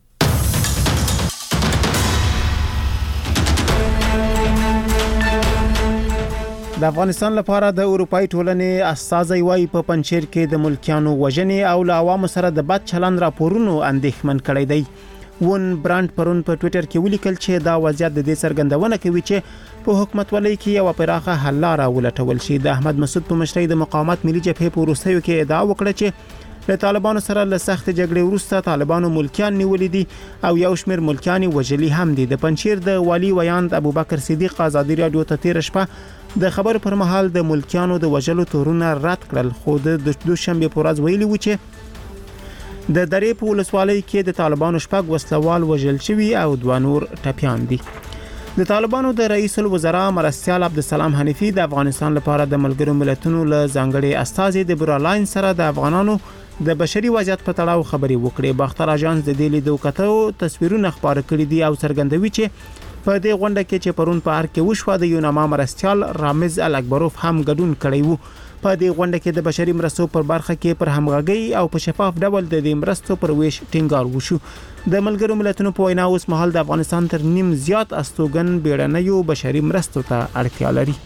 د افغانستان لپاره د اروپאי ټولنې استازي وايي په پنځیر کې د ملکیانو وژنې او له عوامو سره د بد چلند راپورونو اندېښمن کړي دي ون برانډ پرون په ټوئیټر کې ولیکل چې دا وضعیت د دې څرګندونه کوي چې په حکومت ولۍ کې یو پراخه حل لاره ولټول شي د احمد مسعود په مشرۍ د مقاومت ملي جبهې په وروستیو کې ادعا وکړه چې له طالبانو سره له سخت جګړې وروسته طالبانو ملکیان نیولې دي او یو شمېر ملکیان وژلي هم دي د پنځیر د والی ویاند ابوبکر صدیق آزادي رادیو ته تیر شپه د خبر پر مهال د ملکیانو د وژلو تورونه رد کړل خو د دوشنبه په ورځ ویلي و چې د درې په ولسوالۍ کې د طالبانو شپږ وسلوال وژل شوي او دوه نور ټپيان دي د طالبانو د رئیس الوزرا مرستیال عبدالسلام حنیفی د افغانستان لپاره د ملګرو ملتونو له ځانګړي استازي د برالاین سره د افغانانو د بشري وضعیت په تړاو خبري وکړي باختر اژانس د دې لیدو کتو تصویرونه خبره کړي دي او څرګندوي چې په دې غونډه کې چې پرون په ار کې وشو د یوناما مرستیال رامز الاکبروف هم ګډون کړی وو په دې غونډه کې د بشري مرستو پر برخه کې پر همغږي او په شفاف ډول د دې مرستو پر ویش ټینګار وشو د ملګرو ملتونو په وینا اوس مهال د افغانستان تر نیم زیات استوګن بیړنیو بشري مرستو ته اړتیا لري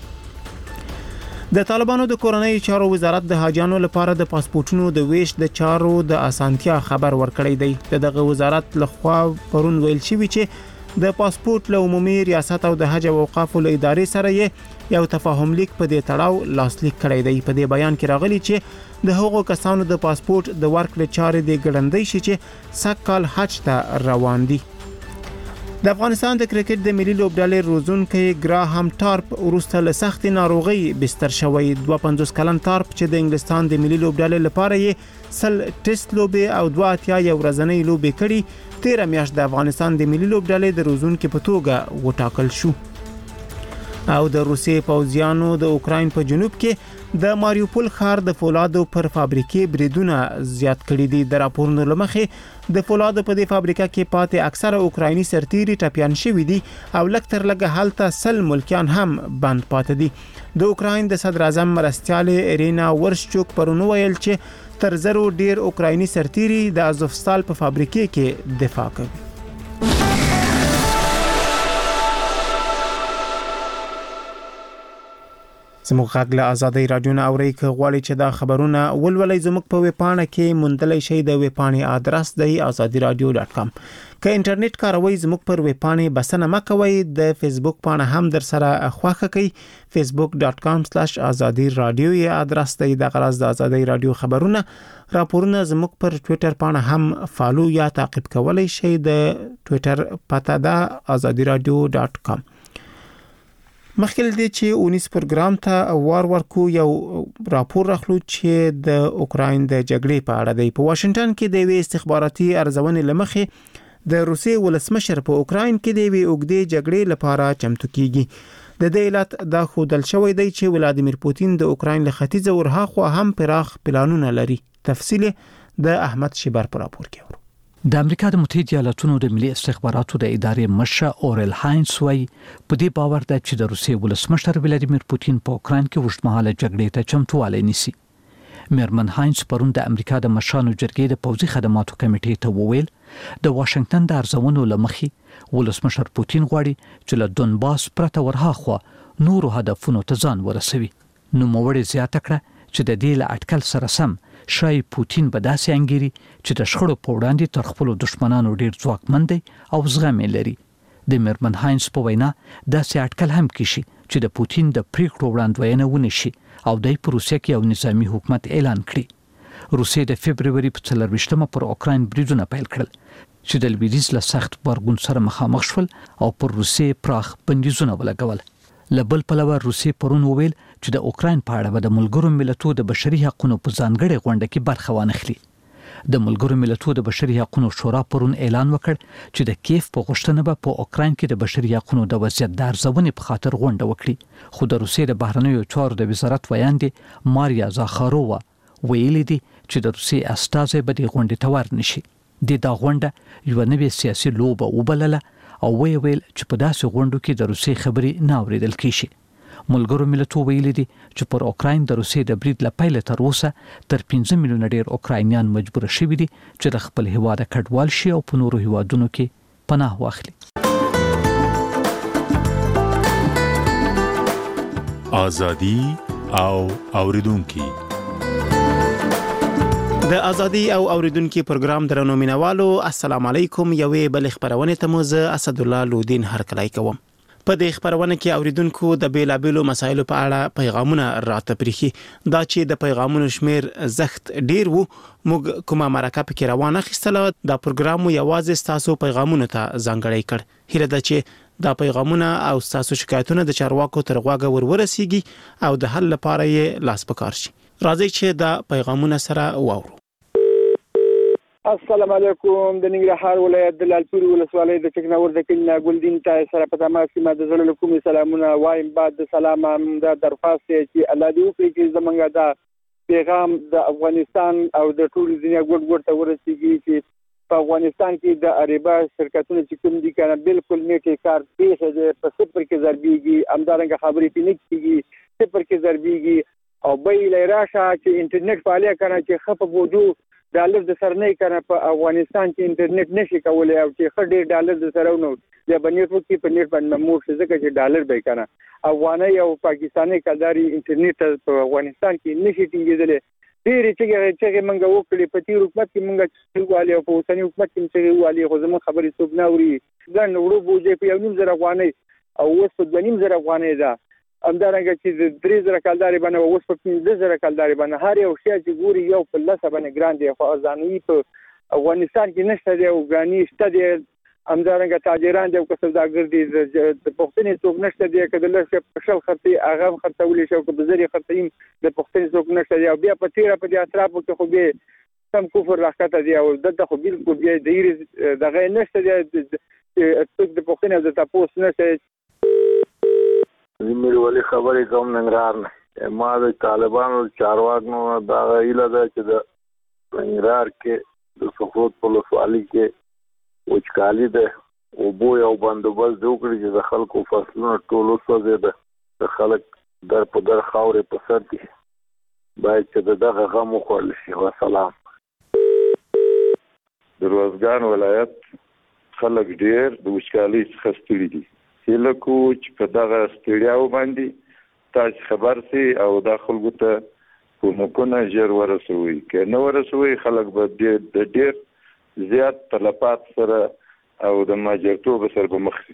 د طالبانو د کورنۍ چارو وزارت د حاجیانو لپاره د پاسپورتونو د ویش د چارو د اسانتیا خبر ورکړی دی دغه وزارت لخوا پرون ویل شوی چې د پاسپورت له عمومي ریاست او د حج او اوقاف له ادارې سره یو تفاهم لیک په دې تړاو لاسلیک کړی دی په دې بیان کې راغلی چې د هغو کسانو د پاسپورت د ورکړې چارې د ګړندۍ شي چې سکهال حج ته روان دي د افغانستان د کرکټ د ملي لوبډلې روزونکي ګراهام ټارپ ورسته له سخت ناروغي بستر شوی دوه پنځوس کلن ټارپ چې د انګلستان د ملي لوبډلې لپاره یې سل ټیسټ لوبې او دوه اتیا یو ورځنۍ لوبې کړي تیر میاشت د افغانستان د ملي لوبډلې د روزونکو په توګه وټاکل شو او د روسي پوځیانو د اوکراین په جنوب کې د ماریوپول ښار د فولادو پر فابریکې بریدونه زیات کړي دي د راپورونو لمخې د فولادو په دې فابریکه کې پاتې اکثره اوکرایني سرتیري ټپيان شوي دي او لکتر لګه حالت سل ملکیان هم بند پاتې دي د اوکراین د صدر اعظم مرستیال ایرینا ورشچوک پرونو ویل چې تر زرو ډیر اوکرایني سرتیري د ازوفستال په فابریکې کې دفاع کوي زموږ غږ له آزادۍ رادیو نه اورئ که غواړئ چې دا خبرونه ولولئ زموږ په ویبپاڼه کې موندلی شئ د ویبپاڼې ادرس دی آزادي رادیو ډاټ کام که انټرنیټ کاروئ زموږ پر ویبپاڼې بسنه مه کوئ د فیسبوک پاڼه هم در سره خوښه کړئ فیسبوک ډاټ کام سلاش آزادي رادیو یې ادرس دی د غرض د آزادۍ رادیو خبرونه راپورونه زموږ پر ټوئیټر پاڼه هم فالو یا تعقیب کولی شئ د ټوئیټر پته ده آزادي رادیو ډاټ کام مخکې دې چې اونیس پروګرام ته وار ورکو یو راپور راخلو چې د اوکراین د جګړې په اړه دی په واشنگټن کې د وی استخباراتي ارزونې لمخې د روسي ولسمشر په اوکراین کې د وی اوګدې جګړې لپاره چمتو کیږي د دې علت دا خودل شوی دی چې ولادیمیر پوتین د اوکراین له ختیځ ورها خو هم پراخ پلانونه لري تفصیل د احمد شیبر په راپور کې د امریکا د متحده ایالاتونو د ملي استخباراتو د ادارې مشر اورل هاینز وایي په دې باور ده چې د روسیې ولسمشر ولادیمیر پوتین په اوکراین کې وشمهاله جګړې ته چمتووالی نیسي میرمن هاینز پرون د امریکا د مشرانو جرګې د پوځي خدماتو کمیټې ته وویل د واشنگټن د ارزونو لمخې ولسمشر پوتین غواړي چې له دونباس پرته ورهاخوا نورو هدفونو ته ځان ورسوي نو موړې زیاته کړه چې د دې له اټکل سره سم شای پوتین به داسې انګيري چې د شخړو په وړاندې تر خپل دښمنانو ډیر ځواکمن دی او زغم لري د میرمن هاینز په وینا داسې اټکل هم کیشي چې د پوتین د پریکړو وړاندوینه ونشي او د روسیې کې یو نظامی حکومت اعلان کړي. روسیې د فبرवरी په څلرويشتمه پر اوکراین بریدونه پیل کړل چې د لویدیځ له سخت غبرګون سره مخامخ شول او پر روسیې پراخ بندیزونه ولګول. لبل پلوه روسیې پرون وویل چې د اوکراین په اړه د ملګرو ملتونو د بشري حقوقو په ځانګړي غونډه کې برخه وانخلي. د ملګرو ملتونو د بشري حقوقو شورا پرون اعلان وکړ چې د کیف په غوښتنه به په اوکراین کې د بشري حقوقو د وضعیت د ارزونې په خاطر غونډه وکړي. خو د روسیې د بهرنیو چارو د وزارت ویاندې ماریا زاخارووا ویلي دي چې د روسیې استازي به د غونډې ته ورنشي. د دا غونډه یو نوې سیاسي لوبه وبلله او وی ویل چې په داسې غونډو کې د روسیې خبرې نه اوریدل کیږي. ملګرو ملتونو ویلي دي چې پر اوکراین د روسیې د برید له پیل تر اوسه تر پنځه میلیونه ډیر اوکراینیان مجبور شوي دي چې د خپل هیواد کډوال شي او په نورو هیوادونو کې پناه واخلي. ازادي او اوریدونکو د ازادي او اوریدونکو پروګرام درنو مینوالو السلام علیکم. یوې بل خبرونه ته موزه اسد الله لودین هرکلای کوم. په دې خبرونه کې اوریدونکو د بیلابیلو مسایلو په اړه پیغامونه راته پریخي. دا چې د پیغامونو شمیر زخت ډیر وو موږ کومه مرکه پکې روانه خستله دا پروګرام یوازې تاسو پیغامونه ته ځانګړی کړ. هیله ده چې دا پیغامونه او تاسو شکایتونه د چارواکو تر غوږه ورورسیږي او د حل لپاره یې لاس پکار شي. راځي چې دا پیغامونه سره واورو. السلام علیکم. د ننګرهار ولایت د لالپور ولسوالۍ د ټکناور د کلنا ګلدین تای سره په تماس کې ما د زړه کوم سلامونه وایم. بعد د سلام دا درخواست چې الله دې وکړي چې زمونږ دا پیغام د افغانستان او د ټول دنیا ګډ ګډ ته ورسیږي چې په افغانستان کې د اریبا شرکتونو چې کوم دي کنه بالکل میټي کار پیښه ده په صفر کې ضربېږي امدارنګ خبرې پینې کیږي صفر کې ضربېږي او به لراشه چې انټرنیټ فعالیت کنه چې خپ بوجو ډالر د سر نه کنه په افغانستان کې انټرنیټ نشي کولای او چې خډې ډالر د سره نو یا بنیټ وکي په نیټ باندې مور څه ځکه چې ډالر به کنه افغاني او پاکستاني کلداري انټرنیټ په افغانستان کې نشي ټینګېدل. ډېر چې چې موږ وکړي په تیر حکومت کې موږ والي او په اوسنی حکومت کې چې والي خو زموږ خبرې څوک نه اوري. ځان وړو بوجي په یو نیم زره افغاني او اوس په دوه نیم زره افغاني ده. امدارنګه چې د درې زره کلداري باندې اوس په پنځه زره کلداري باندې هر یو شی چې ګوري یو په لسه باندې ګران دی. خو ځانوي په افغانستان کې نشته دی او ګراني شته دی. امدارنګه تاجران دی او کسبګر دي د پښتنې څوک نشته دی کله لږ په شل خرتي هغه خرڅولې شو په بزري خرڅیم د پښتنې څوک نشته دی او بیا په تیره په دې اطرافو کې خو به کم کفر راکته دی او دغه خو بالکل بیا د دغه نشته دی څوک د پښتنې د تاسو نشته. زمیر ولی خبرې کوم ننګرهار نه. ما د طالبانو چارواکو دا غیله ده چې د ننګرهار کې د سقوط په ولسوالۍ کې وچکالي ده او بو یو بندوبست وکړي چې د خلکو فصلونه ټول وسوځي. د خلک در په در خاورې په سر دي باید چې دغه غم وخوړل شي. وسلام. د روزګان ولایت خلک ډیر د وچکالۍ څخه ستړي دي. هیله کو چې په دغه ستړیا باندې تاسو خبر سي او د خلکو ته کومکونه ژر ورسوي. که نه ورسوي خلک به د ډیر زیات طلبات سره او د ماجرتوب سره به مخ شي.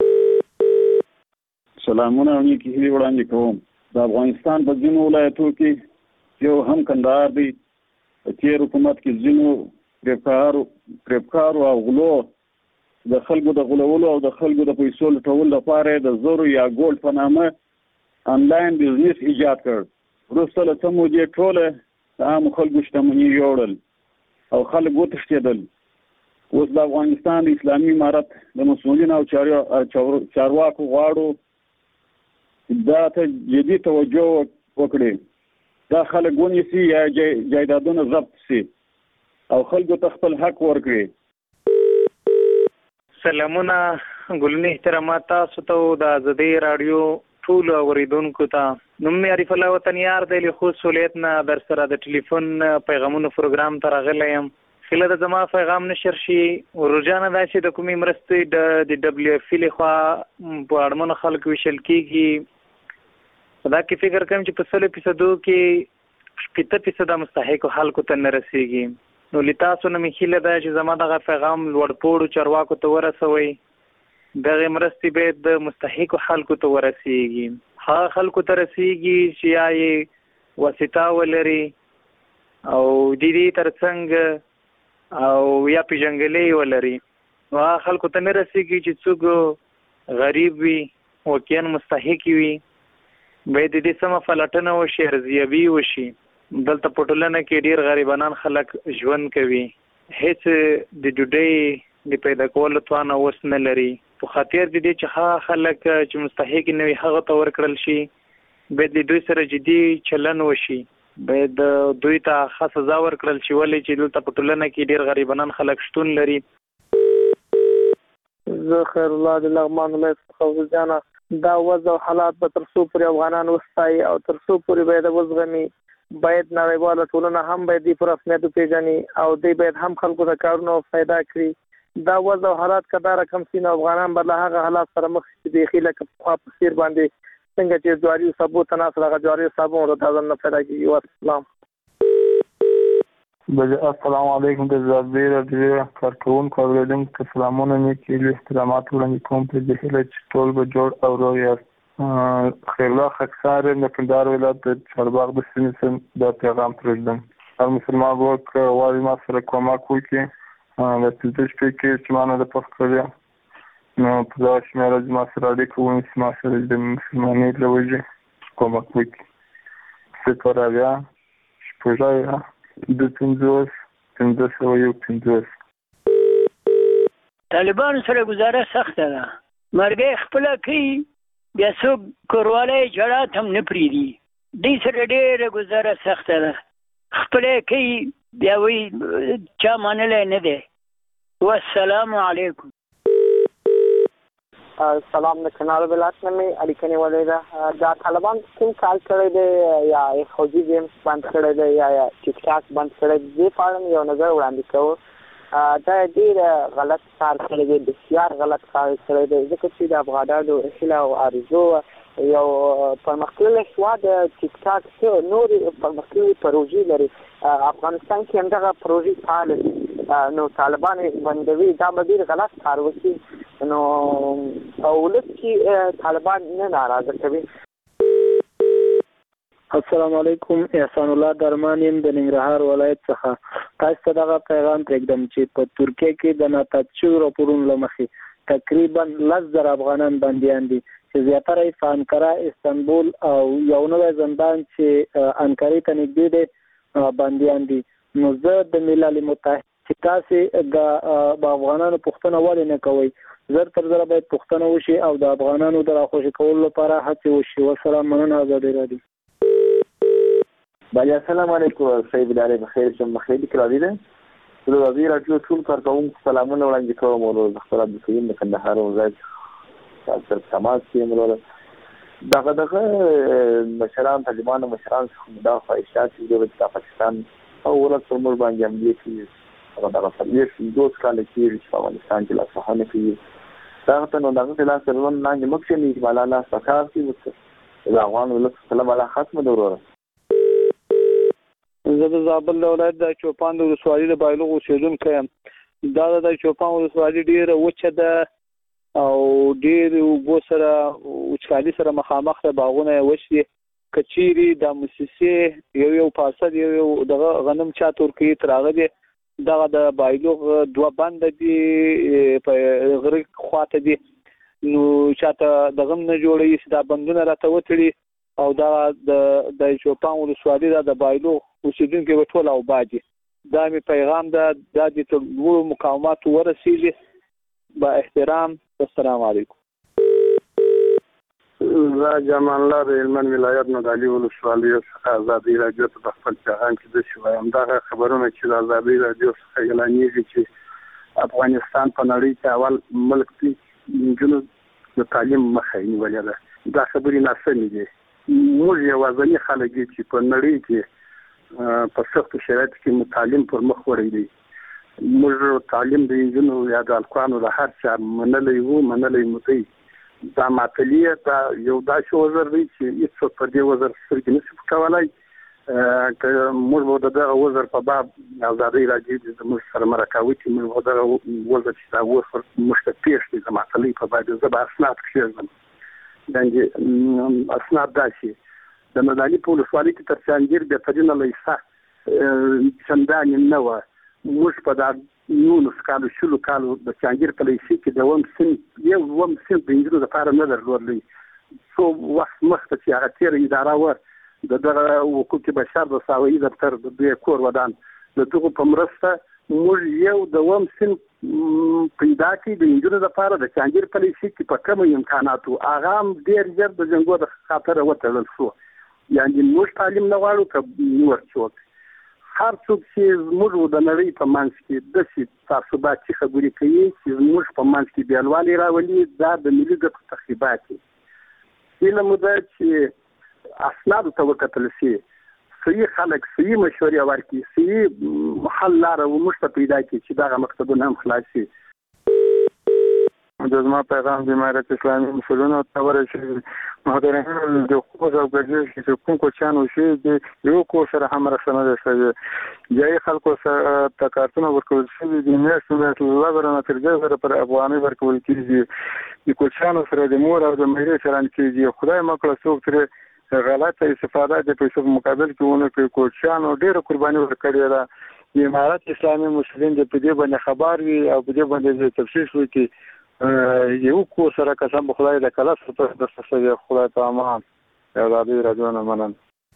سلامونه او نیکی هیلې وړاندې کوم. د افغانستان په ځینو ولایتونو کې یو هم کندهار دی په تیر حکومت کې ځینو پریپکارو پریپکارو او غلو د خلکو د غلولو او د خلکو د پیسو لټولو لپاره د زورو یا ګولډ په نامه انلاین بزنس ایجاد کړ. وروسته له څه مودې ټوله د عامو خلکو شتمني یوړل او خلک وتښتېدل. اوس د افغانستان د اسلامي امارت د مسؤلین او چارواکو غواړو دا ته جدي توجه وکړي. دا خلک ونیسي یا جایدادونه ضبط سي او خلکو ته خپل حق ورکړي. سلامونه ګلنی احترامات تاسو ته د ازادي رادیو ټول اوریدونکو ته. نوم مې عارف الله وطنیار دی له خوست ولایت نه در سره د ټلیفون پیغامونو پروګرام ته راغلی یم. خله د زما پیغام نشر شي ورجانه دا چې د کومې مرستې د دبليو اف له خوا په اړمنو خلکو وشل کیږي. دا کې فکر کوم چې په سل فیصدو کې شپږ فیصد مستحق خلکو ته نه رسیږي. نو لتاسو نه مخیله دا چې زما دغه پیغام لوړ پوړو چارواکو ته ورسوي دغه مرستې باید د مستحقو خلکو ته ورسیږي. هغه خلکو ته رسیږي چې یا یې واسطه ولري او د دې ترڅنګ او یا پیژنګلې ولري. نو هغه خلکو ته نه رسیږي چې څوک غریب وي واقعا مستحق وي. باید د دې سمه فلټنه وشي، ارزیابي وشي. دلته په ټولنه کې ډیر غریبانان خلک ژوند کوي، هیڅ د ډوډۍ د پیدا کولو توان اوس نه لري. په خاطر د دې چې هغه خلک چې مستحق نه وي هغه ته ورکړل شي، باید د دوی سره جدي چلن وشي، باید دوی ته ښه سزا ورکړل شي، ولې چې دلته په ټولنه کې ډیر غریبانان خلک شتون لري. زه خیر الله د لغمان ولایت څخه وزجانه. دا وضع او حالات به تر څو پورې افغانان وستایي او تر څو پورې باید وزغمي. باید نړیواله ټولنه هم باید دې پر رسمیت وپېژني او دوی باید هم خلکو ته کارونه پیدا کړي. دا وضع او حالات که دا رقم شي نو افغانان به له هغه حالات سره مخ شي بیخي لکه پخوا په څېر باندې څنګه چې جواري سبو ته ناست هغه جواري سبو ورته تازه نه پیدا کېږي. والسلام. السلام علیکم. د زابې راډیو کارکوونکو اورېدونکو ته سلامونه مې کېږي، احترامات وړاندې کوم په دې هیله چې ټول به جوړ او روغ یاست. خیرالله خاکسار یم د کندهار ولایت د چارباغ د سیمې څخه دا پیغام پرېږدم. هر مسلمان ورک غواړي ما سره کومک وکړي د پنځه شپې کې چې ما نه ده پخ کړې، نو په دغه شمېره چې ما سره اړیکه ونیسي، ما سره د مسلمانۍ له وجې کومک وکړي. صفر اویا شپږ اویا دوه پنځوس پنځه سوه یو پنځوس. طالبانو سره ګزاره سخته ده، مرګۍ خپله کوي، بیا څوک کوروالی جړات هم نه پرېږدي. دوی سره ډېره ګزاره سخته ده، خپله کوي بیا وایي چا منلی نه دی. والسلام علیکم. سلام. د کنړ ولایت نه مې اړیکه نیولې ده. دا طالبان کوم کال کړی دی یا خوجي گیمز بند کړی دی یا ټیک ټاک بند کړی دی، دې په اړه مې یو نظر وړاندې کوو. دا ډېر غلط کار کړی دی، بسیار غلط کار کړی دی، ځکه چې د افغانانو هیله او آرزو یو پرمختللی هېواد ټیک ټاک نورې پرمختللې پروژې لري. افغانستان کې همدغه پروژې فعاله دي، نو طالبان یې بندوي. دا به ډېر غلط کار وکړي، نو ولس کې طالبان نه ناراضه کوي. السلام علیکم. احسان الله درمان یم د ننګرهار ولایت څخه. تاسو ته دغه پیغام پرېږدم چې په ترکیه کې د ناتاتشو راپورونو له مخې تقریبا لس زره افغانان بندیان دي چې زیاتره یې په انکره، استانبول او یو نوی زندان چې انکرې ته نږدې دی بندیان دي. نو زه د ملل متحد چې تاسې د افغانانو پوښتنه ولې نه کوئ؟ زر تر زره باید پوښتنه وشي او د افغانانو د راخوشي کولو لپاره هڅې وشي. والسلام. مننه. ازادي راډیو. بله السلام علیکم. صحیح بداره بخیر شم. خیلی کرادی ده د ازادي راډیو ټول کارکوونکو سلامونه وړاندې کوم. ورور د خپل عبدالکریم د کندهار ولایت سره تماس کې ورور دغه دغه مشران طالبانو مشران څخه دا خواهشات دي چې پاکستان او ولایت پر مور باندې عملي کوي. هغه دغه سرویس دوه کال کې چې په افغانستان کې لاسخانه کوي. دا ته نو دغه لاس سره نه مخکې نه بالا لا سکار کې د افغان ولایت سلام علی ختم ضرورت. زه د زابل ولایت د چوپان د ولسوالۍ د بایلوغ اوسېدونکی یم. دا د چوپان ولسوالۍ ډېره وچه ده او ډېر اوبو سره وچکالي سره مخامخ ده، باغونه یې وچ دي. که چیرې د موسسې یو یو پاسد یو یو دغه غنم چا تورکوي تر هغه دی دغه د بایلوغ دوه بنده دي په غره خواته دي، نو چاته دغه هم نه جوړوي چې دا بندونه راته وتړي او دا د چوپان ولسوالۍ دا د بایلوغ اوسېدونکي به ټول اوبه دي. دا مې پیغام ده، دا د ټولو مقاماتو ورسېږي با احترام. السلام علیکم. زه جمال الله د هلمند ولایت نه د علي ولسوالۍ څخه ازادي راډیو ته په خپل پیغام کې داسې وایم. دغه خبرونه چې د ازادي راډیو څخه اعلانېږي چې افغانستان په نړۍ کې اول ملک دی نجونو د تعلیم مخه یې نیولې ده، دا خبرې ناسمې دي. موږ یوازیني خلک دي چې په نړۍ کې په سختو شرایطو کې مو تعلیم پر مخ وړی دی. موږ تعلیم د نجونو یا د هلکانو د هر چا منلی وو، منلی مو دی. دا معطلي دا یو داسې وزر دی چې هېڅوک پر دې وزر سترګې نشي پټولی که موږ به دغه وزر په باب ازادي راډیو د موږ سره مرکه وکړي، موږ به دغه وزر چې دا وزر موږ ته پیښ دي د معطلۍ په باب زه به اسناد کښېږدم. اسناد داسې د مدني په ولسوالۍ کې تر چانګیر بهترینه لیسه چندانې نه وه. موږ په دا نولس کالو شلو کالو د چانګیر په لیسې کې د اووم صنف یو اووم صنف د نجونو دپاره نه درلودلی. څو وخت مخکې چې هغه تېره اداره وه د دغه حقوق بشر د ساوایي دفتر د دوی کور ودان د دغو په مرسته موږ یو د اووم صنف پیدا کړي د نجونو دپاره د چانګیر په لیسې کې په کمو امکاناتو هغه هم ډېر ژر د جنګو د خاطره وتړل شو. یعنې موږ تعلیم نه غواړو که نور څوک. هر څوک چې زموږ د نړۍ په منځ کې داسې تعصباتي خبرې کوي چې زموږ په منځ کې بېلوالي راولي، دا د ملي ګټو تخریبات دي. هیله مو ده چې اسنادو ته وکتل شي، صحیح خلک صحیح مشورې ورکړي، صحیح حل لاره موږ ته پیدا کړي چې دغه مکتبونه هم خلاص شي. د زما پیغام د امارت اسلامي مسؤلینو ته ورسېږي. محترمین د حقوق او ګډوډۍ چې کوم کوچیان وشي د یو کور سره هم مرسته نه ده شوې. ځایي خلکو سره ته کارتونه ورکول شوي دي، میاشتو میاشتو له لږ نه تر ډېر زره پر افغانۍ ورکول کېږي. د کوچیانو سره د مور او د مېرې چلند کېږي. خدای مه کړه څوک ترې غلطه استفاده د پیسو په مقابل کې ونه کړي. کوچیانو ډېره قرباني ورکړې ده. د امارت اسلامي مسؤلین د په دې باندې خبر وي او په دې باندې تفصیل وکړي. یو کو سره قسم به خدای د کلاس په دسته خدای ته امان. ازادي راډیو نه منن.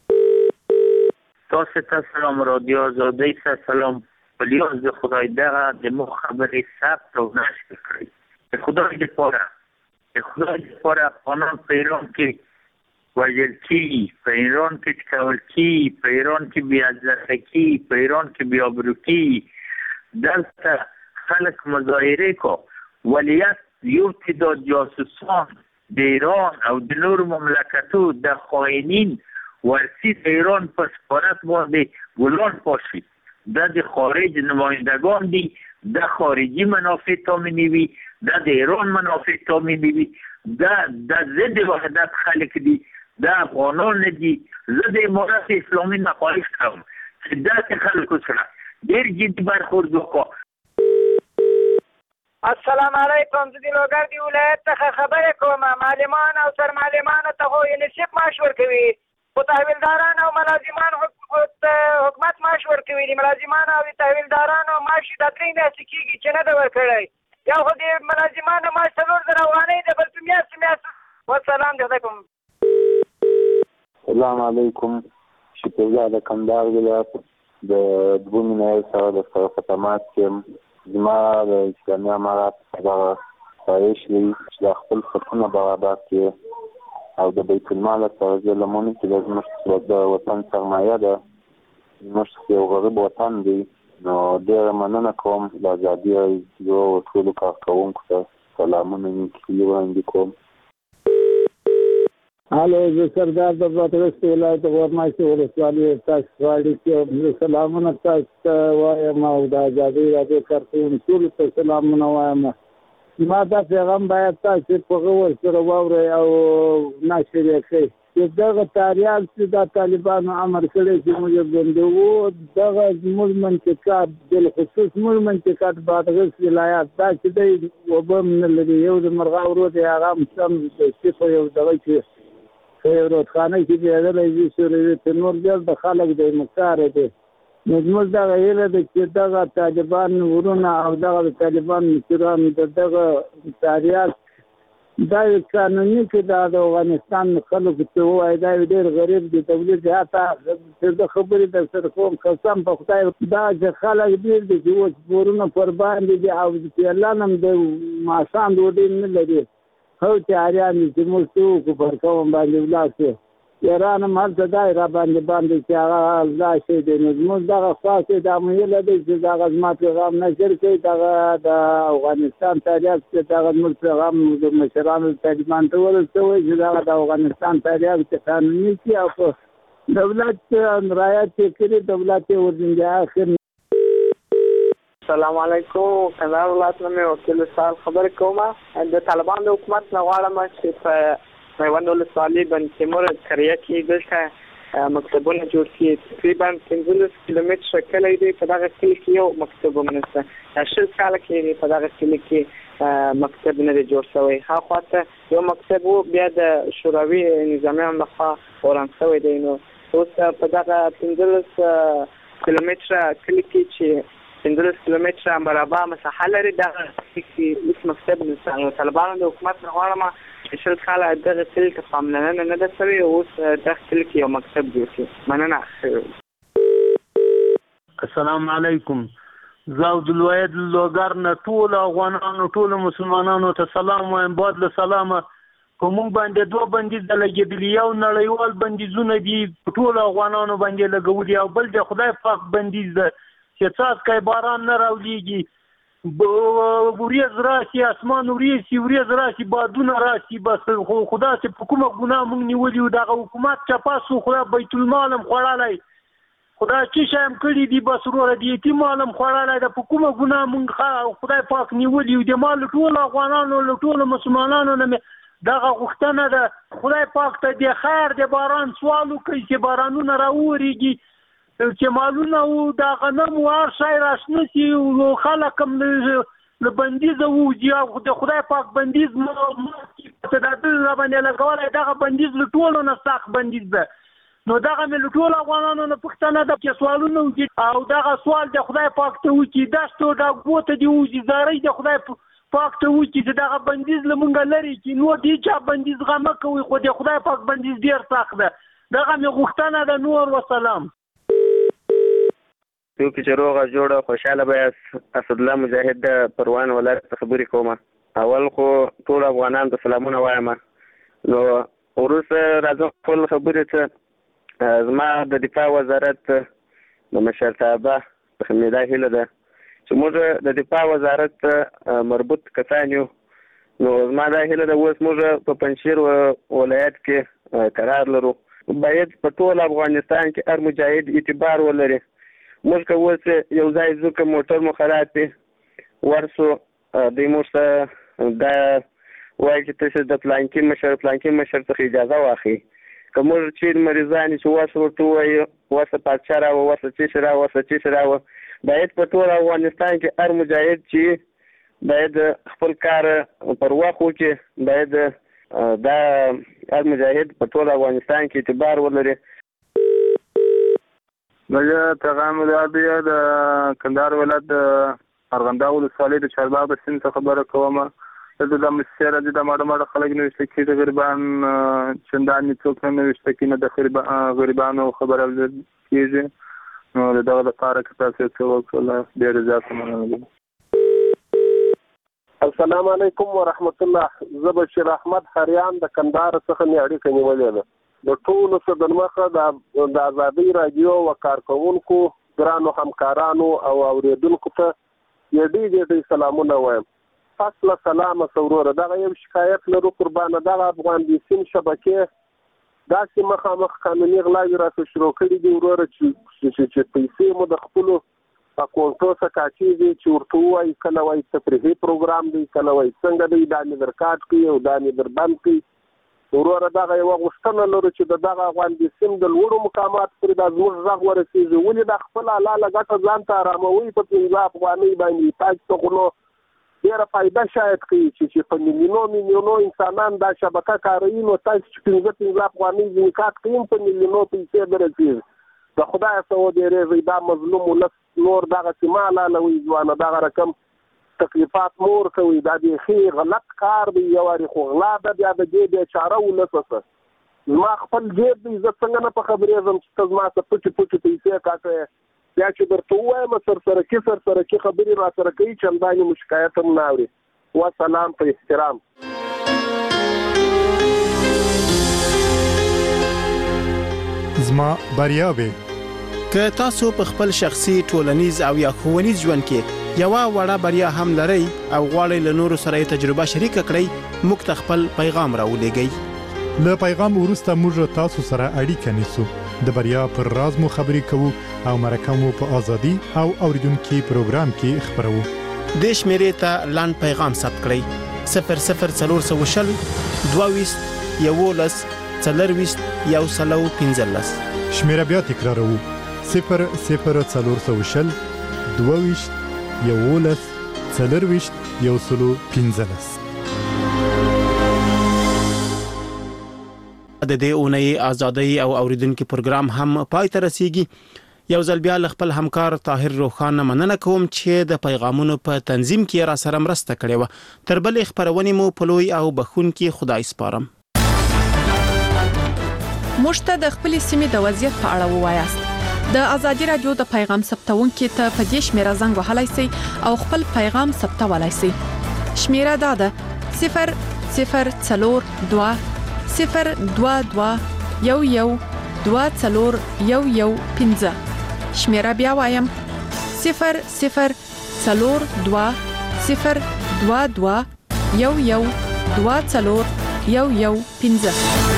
تاسو ته سلام، رادیو آزادی ته سلام. پلیاز د خدای دغه د مو خبرې ثبت او نشر کړئ. د خدای لپاره د خدای لپاره افغانان په ایران کې وژل کېږي، په ایران کې ټکول کېږي، په ایران کې بېعزته کېږي، په ایران کې بېآبرو کېږي. دلته خلک مظاهرې کو ولیت یو تعداد جاسوسان د ایران او د نورو مملکتو د خائنین ورسی د ایران په سفارت باندې ګلان پاشي. دا د خارج نمایندگان دي، د خارجي منافع تامینی وي، دا د ایران منافع تامینی وي، دا د ضد وحدت خلک دي، دا افغانان دي. زه د امارت اسلامي نه خواهش کوم چې داسې خلکو سره ډېر جدي برخورد وکړي. السلام علیکم. زه د لوګردي ولایت څخه خبرې کوم. معلمان او سرمعلمانو ته خو یونیسف معاش ورکوي، خو تحویلداران او ملازمان حکومت معاش ورکوي. د ملازمانو او د تحویلدارانو معاش د درې میاشتې کېږي چې نه ده ورکړی. یا خو د ملازمانو معاش څلور زره افغانۍ ده، بل په میاشتې میاشتې. والسلام د خدای کوم. السلام علیکم. شکریا د کندهار ولایت د دوه میاشتې سره د سره په تماس کې زما د اسلامي امارات دغه خواهش دی چې د خپل حقونه برابر کړي او د بیت المال سره لمونې چې زموږ د وطن سرمایه ده، زموږ یو غریب وطن دی. نو ډېره مننه کوم د ازادي راډیو ټولو کارکوونکو ته سلامونه مې وړاندې کوم. هلو، زه سردار د بادغیس ولایت غورماشي ولسوالي تاسو غواړي چې سلامونه تاسو ته وایم او د ازادي راډیو کارکوونکو ټولو ته سلامونه وایم. ما دا پیغام باید تاسو په غور سره واورئ او نشر یې کړئ چې دغه تاریال چې د طالبانو امر کړی چې موږ بندوو، دغه زموږ منطقات بالخصوص زموږ منطقات بادغیس ولایت دا چې دی اوبه هم نه لري. یو د مرغاو رود یې هغه هم سم د صفر یو دغه کې په رودخانه کې بېدلی وي سوروي ته نور ډېر د خلک دی مکاره دی. نو زموږ دغه هیله ده چې دغه طالبان ورونه او دغه د طالبان مشران د دغه تاریال دا یو قانوني کې دا د افغانستان خلکو ته ووایي دا یو ډېر غریب دی تولید. حتی د خبرې در سره کوم قسم په خدای دا چې خلک ډېر دي چې اوس پورونه پر باندې دي او د پیرلان هم د ماښام ډوډۍ نه لري. هو تیاریان دي چې موږ څه وکړو پر قوم باندې ولاړ شو. ایران هم هلته دی را باندې باندې چې هغه دا شی دی. نو زموږ دغه خواست دا مو هیله دی چې دغه زما پیغام نشر کړي، دغه د افغانستان تاریخ چې دغه زموږ پیغام د مشرانو طالبان ته ورسوي چې دغه د افغانستان تاریخ چې قانوني کړي او په دولت رعایت یې کړي، دولت یې ورځنډي اخر. السلام علیکم. کندهار ولایت نه مې وکیل سال خبرې کوم. د طالبان د حکومت نه غواړم چې په میوند ولسوالۍ بند تیمور قریه کې دلته مکتبونه جوړ کړي. تقریبا پنځلس کیلومتره کلی دی، په دغه کلي کې یو مکتب هم نشته. شل کاله کېږي په دغه کلي کې مکتب نه دی جوړ شوی. هاخوا ته یو مکتب و، بیا د شوروي نظامیانو لخوا وران شوی دی. نو اوس په دغه پنځلس کیلومتره کلي کې چې پنځلس کیلومتره مربع مساحه لري، دغه کې هېڅ مکتب نشته. نو طالبانو د حکومت نه غواړم چې شل کاله دغه کلي ته پاملرنه نه ده شوې، اوس دغه کلي کې یو مکتب جوړ کړي. مننه. السلام علیکم. زه عبدالواحد لوګر نه ټول افغانانو ټول مسلمانانو ته سلام وایم. بعد له سلامه په موږ باندې دوه بندیز لګېدلي، یو نړیوال بندیزونه دي ټول افغانانو باندې لګولي، او بل د خدای پاک بندیز ده چې څاڅکی باران نه راولیږي، ورېځ راشي، اسمان ورېځي، ورېځ راشي، بادونه راشي. بس خو خدا چې په کومه ګناه موږ نیولي وو، دغه حکومت چپاس وو، خدا بیت المال هم خوړلی، خدا چې شی هم کړي دي. بس وروره د یتیم مال هم خوړلی ده. په کومه ګناه موږ خدای پاک نیولي وو. د ما له ټولو افغانانو له ټولو مسلمانانو نه مې دغه غوښتنه ده، خدای پاک ته د خیر د باران سوال وکړي چې بارانونه راوورېږي، چې مالونه و د غنم و هر شی راشنه شي، او خلک هم له بندیزه ووځي، او د خدای پاک بندیز چې د دل راباندې لګولی، دغه بندیز له ټولو نه سخت بندیز ده. نو دغه مې له ټولو افغانانو نه پوښتنه ده چې سوالونه وکړي، او دغه سوال د خدای پاک ته وکړي، دشتو ډاګو ته دې وځي، زارۍ د خدای پاک ته وکړي چې دغه بندیز له مونږه لرې کړي. نور د هېچا بندیز غم مه کوئ، خو د خدای پاک بندیز ډېر سخت ده. دغه مې غوښتنه ده. نور وسلام. یو کې چې روغه جوړه خوشحاله به اسدالله مجاهد د پروان ولایت څخه خبرې کوم. اول خو ټول افغانانو ته سلامونه وایم. نو وروسته راځم خپل خبرې ته. زما د دفاع وزارت د مشرتابه څخه مې دا هیله ده چې موږ د دفاع وزارت مربوط کسان یو. نو زما دا هیله ده اوس موږ په پنجشیر ولایت کې قرار لرو، باید په ټول افغانستان کې هر مجاهد اعتبار ولري. موږ که اوس یو ځای ځو که موټر مو خراب وي ورسو، دوی موږ ته دا وایي چې تاسې د پلانکي مشر پلانکي مشر څخه اجازه واخلئ. که موږ چیرې مریضان چې وس ورته ووایو وسه پادشاه راوه، وسه چیشي راوه، وسه چیشي راوه، باید په ټول افغانستان کې هر مجاهد چې باید خپل کار پر وخت وکړي، باید دا هر مجاهد په ټول افغانستان کې اعتبار ولري. زه پیغام العربیه د کندهار ولایت د ارغنداو ولسوالۍ د چارباغ د سیند څخه خبره کوم. دلته د مسیر راځي، د ماړه ماړه خلک نوشته کېږي، د غریبان چندانې څوک نه نوشته کېږي، نه د غریبانو خبره کېږي. نو د دغه لپاره که تاسو څه وکړله ډېره زیاته مننه. السلام علیکم ورحمت الله. زه بشیر احمد خریان د کندهار څخه مې اړیکه نیولې ده. د ټولو څه د مخه د ازادۍ راډیو و کارکوونکو ګرانو همکارانو او اورېدونکو ته یې ډېر ډېر سلامونه وایم. فصله سلامه وروره. دغه یو شکایت لرو قربانه، دغه افغان بیسیم شبکې داسې مخامخ قانوني غلاوې راته شروع کړي دي وروره، چې پیسې مو د خپلو اکونټو څخه کاچېږي، چې ورته ووایي کله وایي تفریحي پروګرام دی، کله وایي څنګه دی، دا مې در کاټ کړي او دا مې در بند کړي. وروره دغه یوه غوښتنه لرو چې د دغه افغان بیسیم د لوړو مقامات پورې دا زموږ غږ ورسېږي. ولې دا خپله حلاله ګټه ځان ته اراموي په پنځه افغانۍ باندې؟ تاسو ته خو نو ډېره فایده شاید کوي چې په میلیونو میلیونو انسانان دا شبکه کاروي، نو تاسو چې پنځه پنځه افغانۍ ځینې کاټ کوي په میلیونو پیسې دررسېږي. د خدایه څه ودېرېږئ، دا مظلوم ولس نور دغسې مه حلالوئ ځوانه، دغه رقم تکلیفات مور کوي. دا بیخي غلط کار دی. یو وارې خو غلا ده، بیا د دې بیچاره ولسه څه. زما خپل جیب دی، زه څنګه نه په خبرېږم چې ته زما څه پټې پټې پیسې کاټوې. بیا چې درته ووایم سرسرکي سرسرکي خبرې را سره کوي، چندانې مو شکایت هم نه اوري. وسلام په احترام. زما بریاوې که تاسو په خپل شخصي ټولنیز او یا ښوونیز ژوند کې یوه وړه بریا هم لرئ او غواړئ له نورو سره یې تجربه شریکه کړئ، موږ ته خپل پیغام راولېږئ. له پیغام وروسته موږ تاسو سره اړیکه نیسو، د بریا پر راز مو خبرې کوو او مرکه مو په ازادي او اوریدونکو پروګرام کې خبرو. د شمیرې ته لاند پیغام ثبت کړئ: صفر صفر څلور سوه شل دوه ویشت یولس څلور ویشت یو سلو پنځلس. شمیره بیا تکراروو صفر صفر څلور سوه شل دوه ویشت یولس څلرویشت یو سلو پنځلس. د دې اونۍ ازادۍ او اوریدونکو پروګرام هم پای ته رسیږي. یو ځل بیا خپل همکار طاهر روخان مننه کوم چې د پیغامونو په تنظیم کې را سره مرسته کړې و. تر بلې خبرونه مو په لوی او بخونکي خدای سپارم. مشته د خپل سیمې د وضعیت په اړه ووایاست. د ازادي رادیو د پیغام ثبتونکو ته په دې شمیره زنګ وهلای شئ او خپل پیغام ثبتولای شئ. شمیره دا ده صفر صفر څلور دوه صفر دوه دوه یو یو دوه څلور یو یو پنځه. شمیره بیا وایم صفر صفر څلور دوه صفر دوه دوه یو یو دوه څلور یو یو پنځه.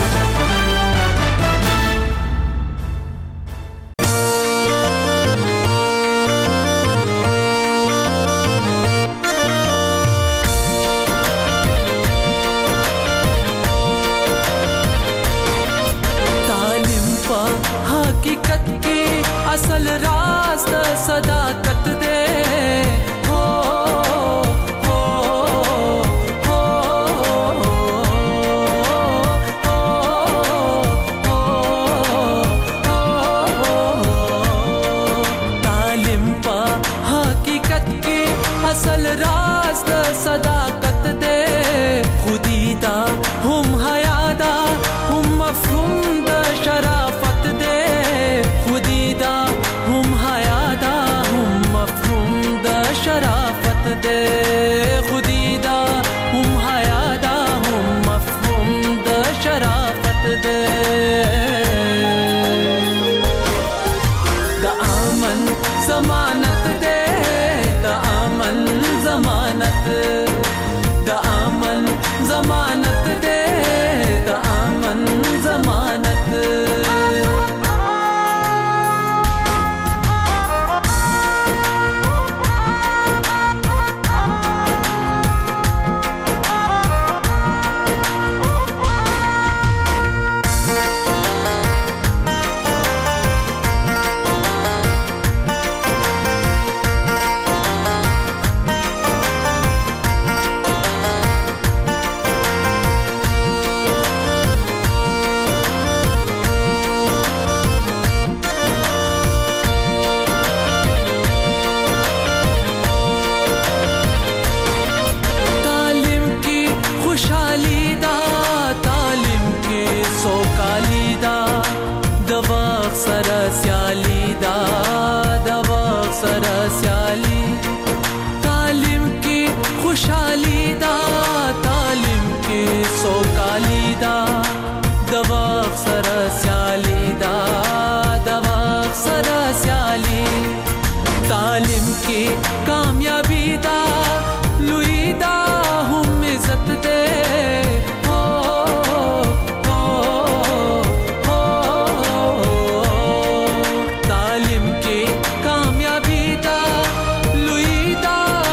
असल रास्त सदाकत दे हो हो हो तालिम पा हकीकत की असल रास्त सदाकत दे खुदीदा हम हयादा हम मफहूम द शराफत दे खुदीदा हम हयादा हम मफहूम द शराफत दे खुदीदा हम हयादा हम मफहूम द शराफत दे द अमन जमानत दे द अमन जमानत द अमन जमानत दे द अमन जमानत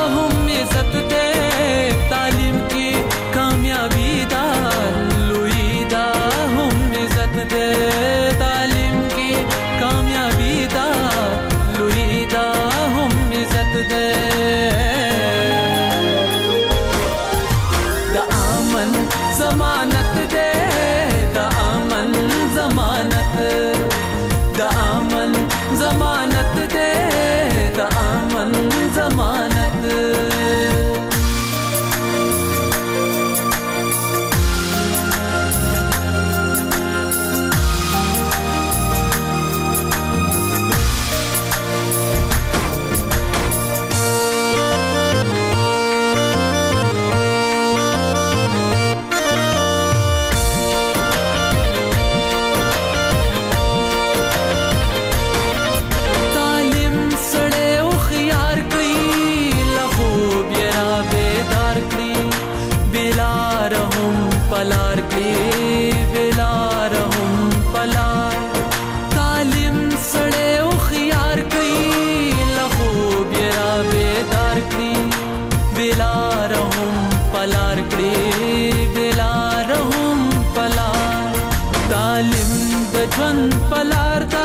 Louis د ژوند پلار ته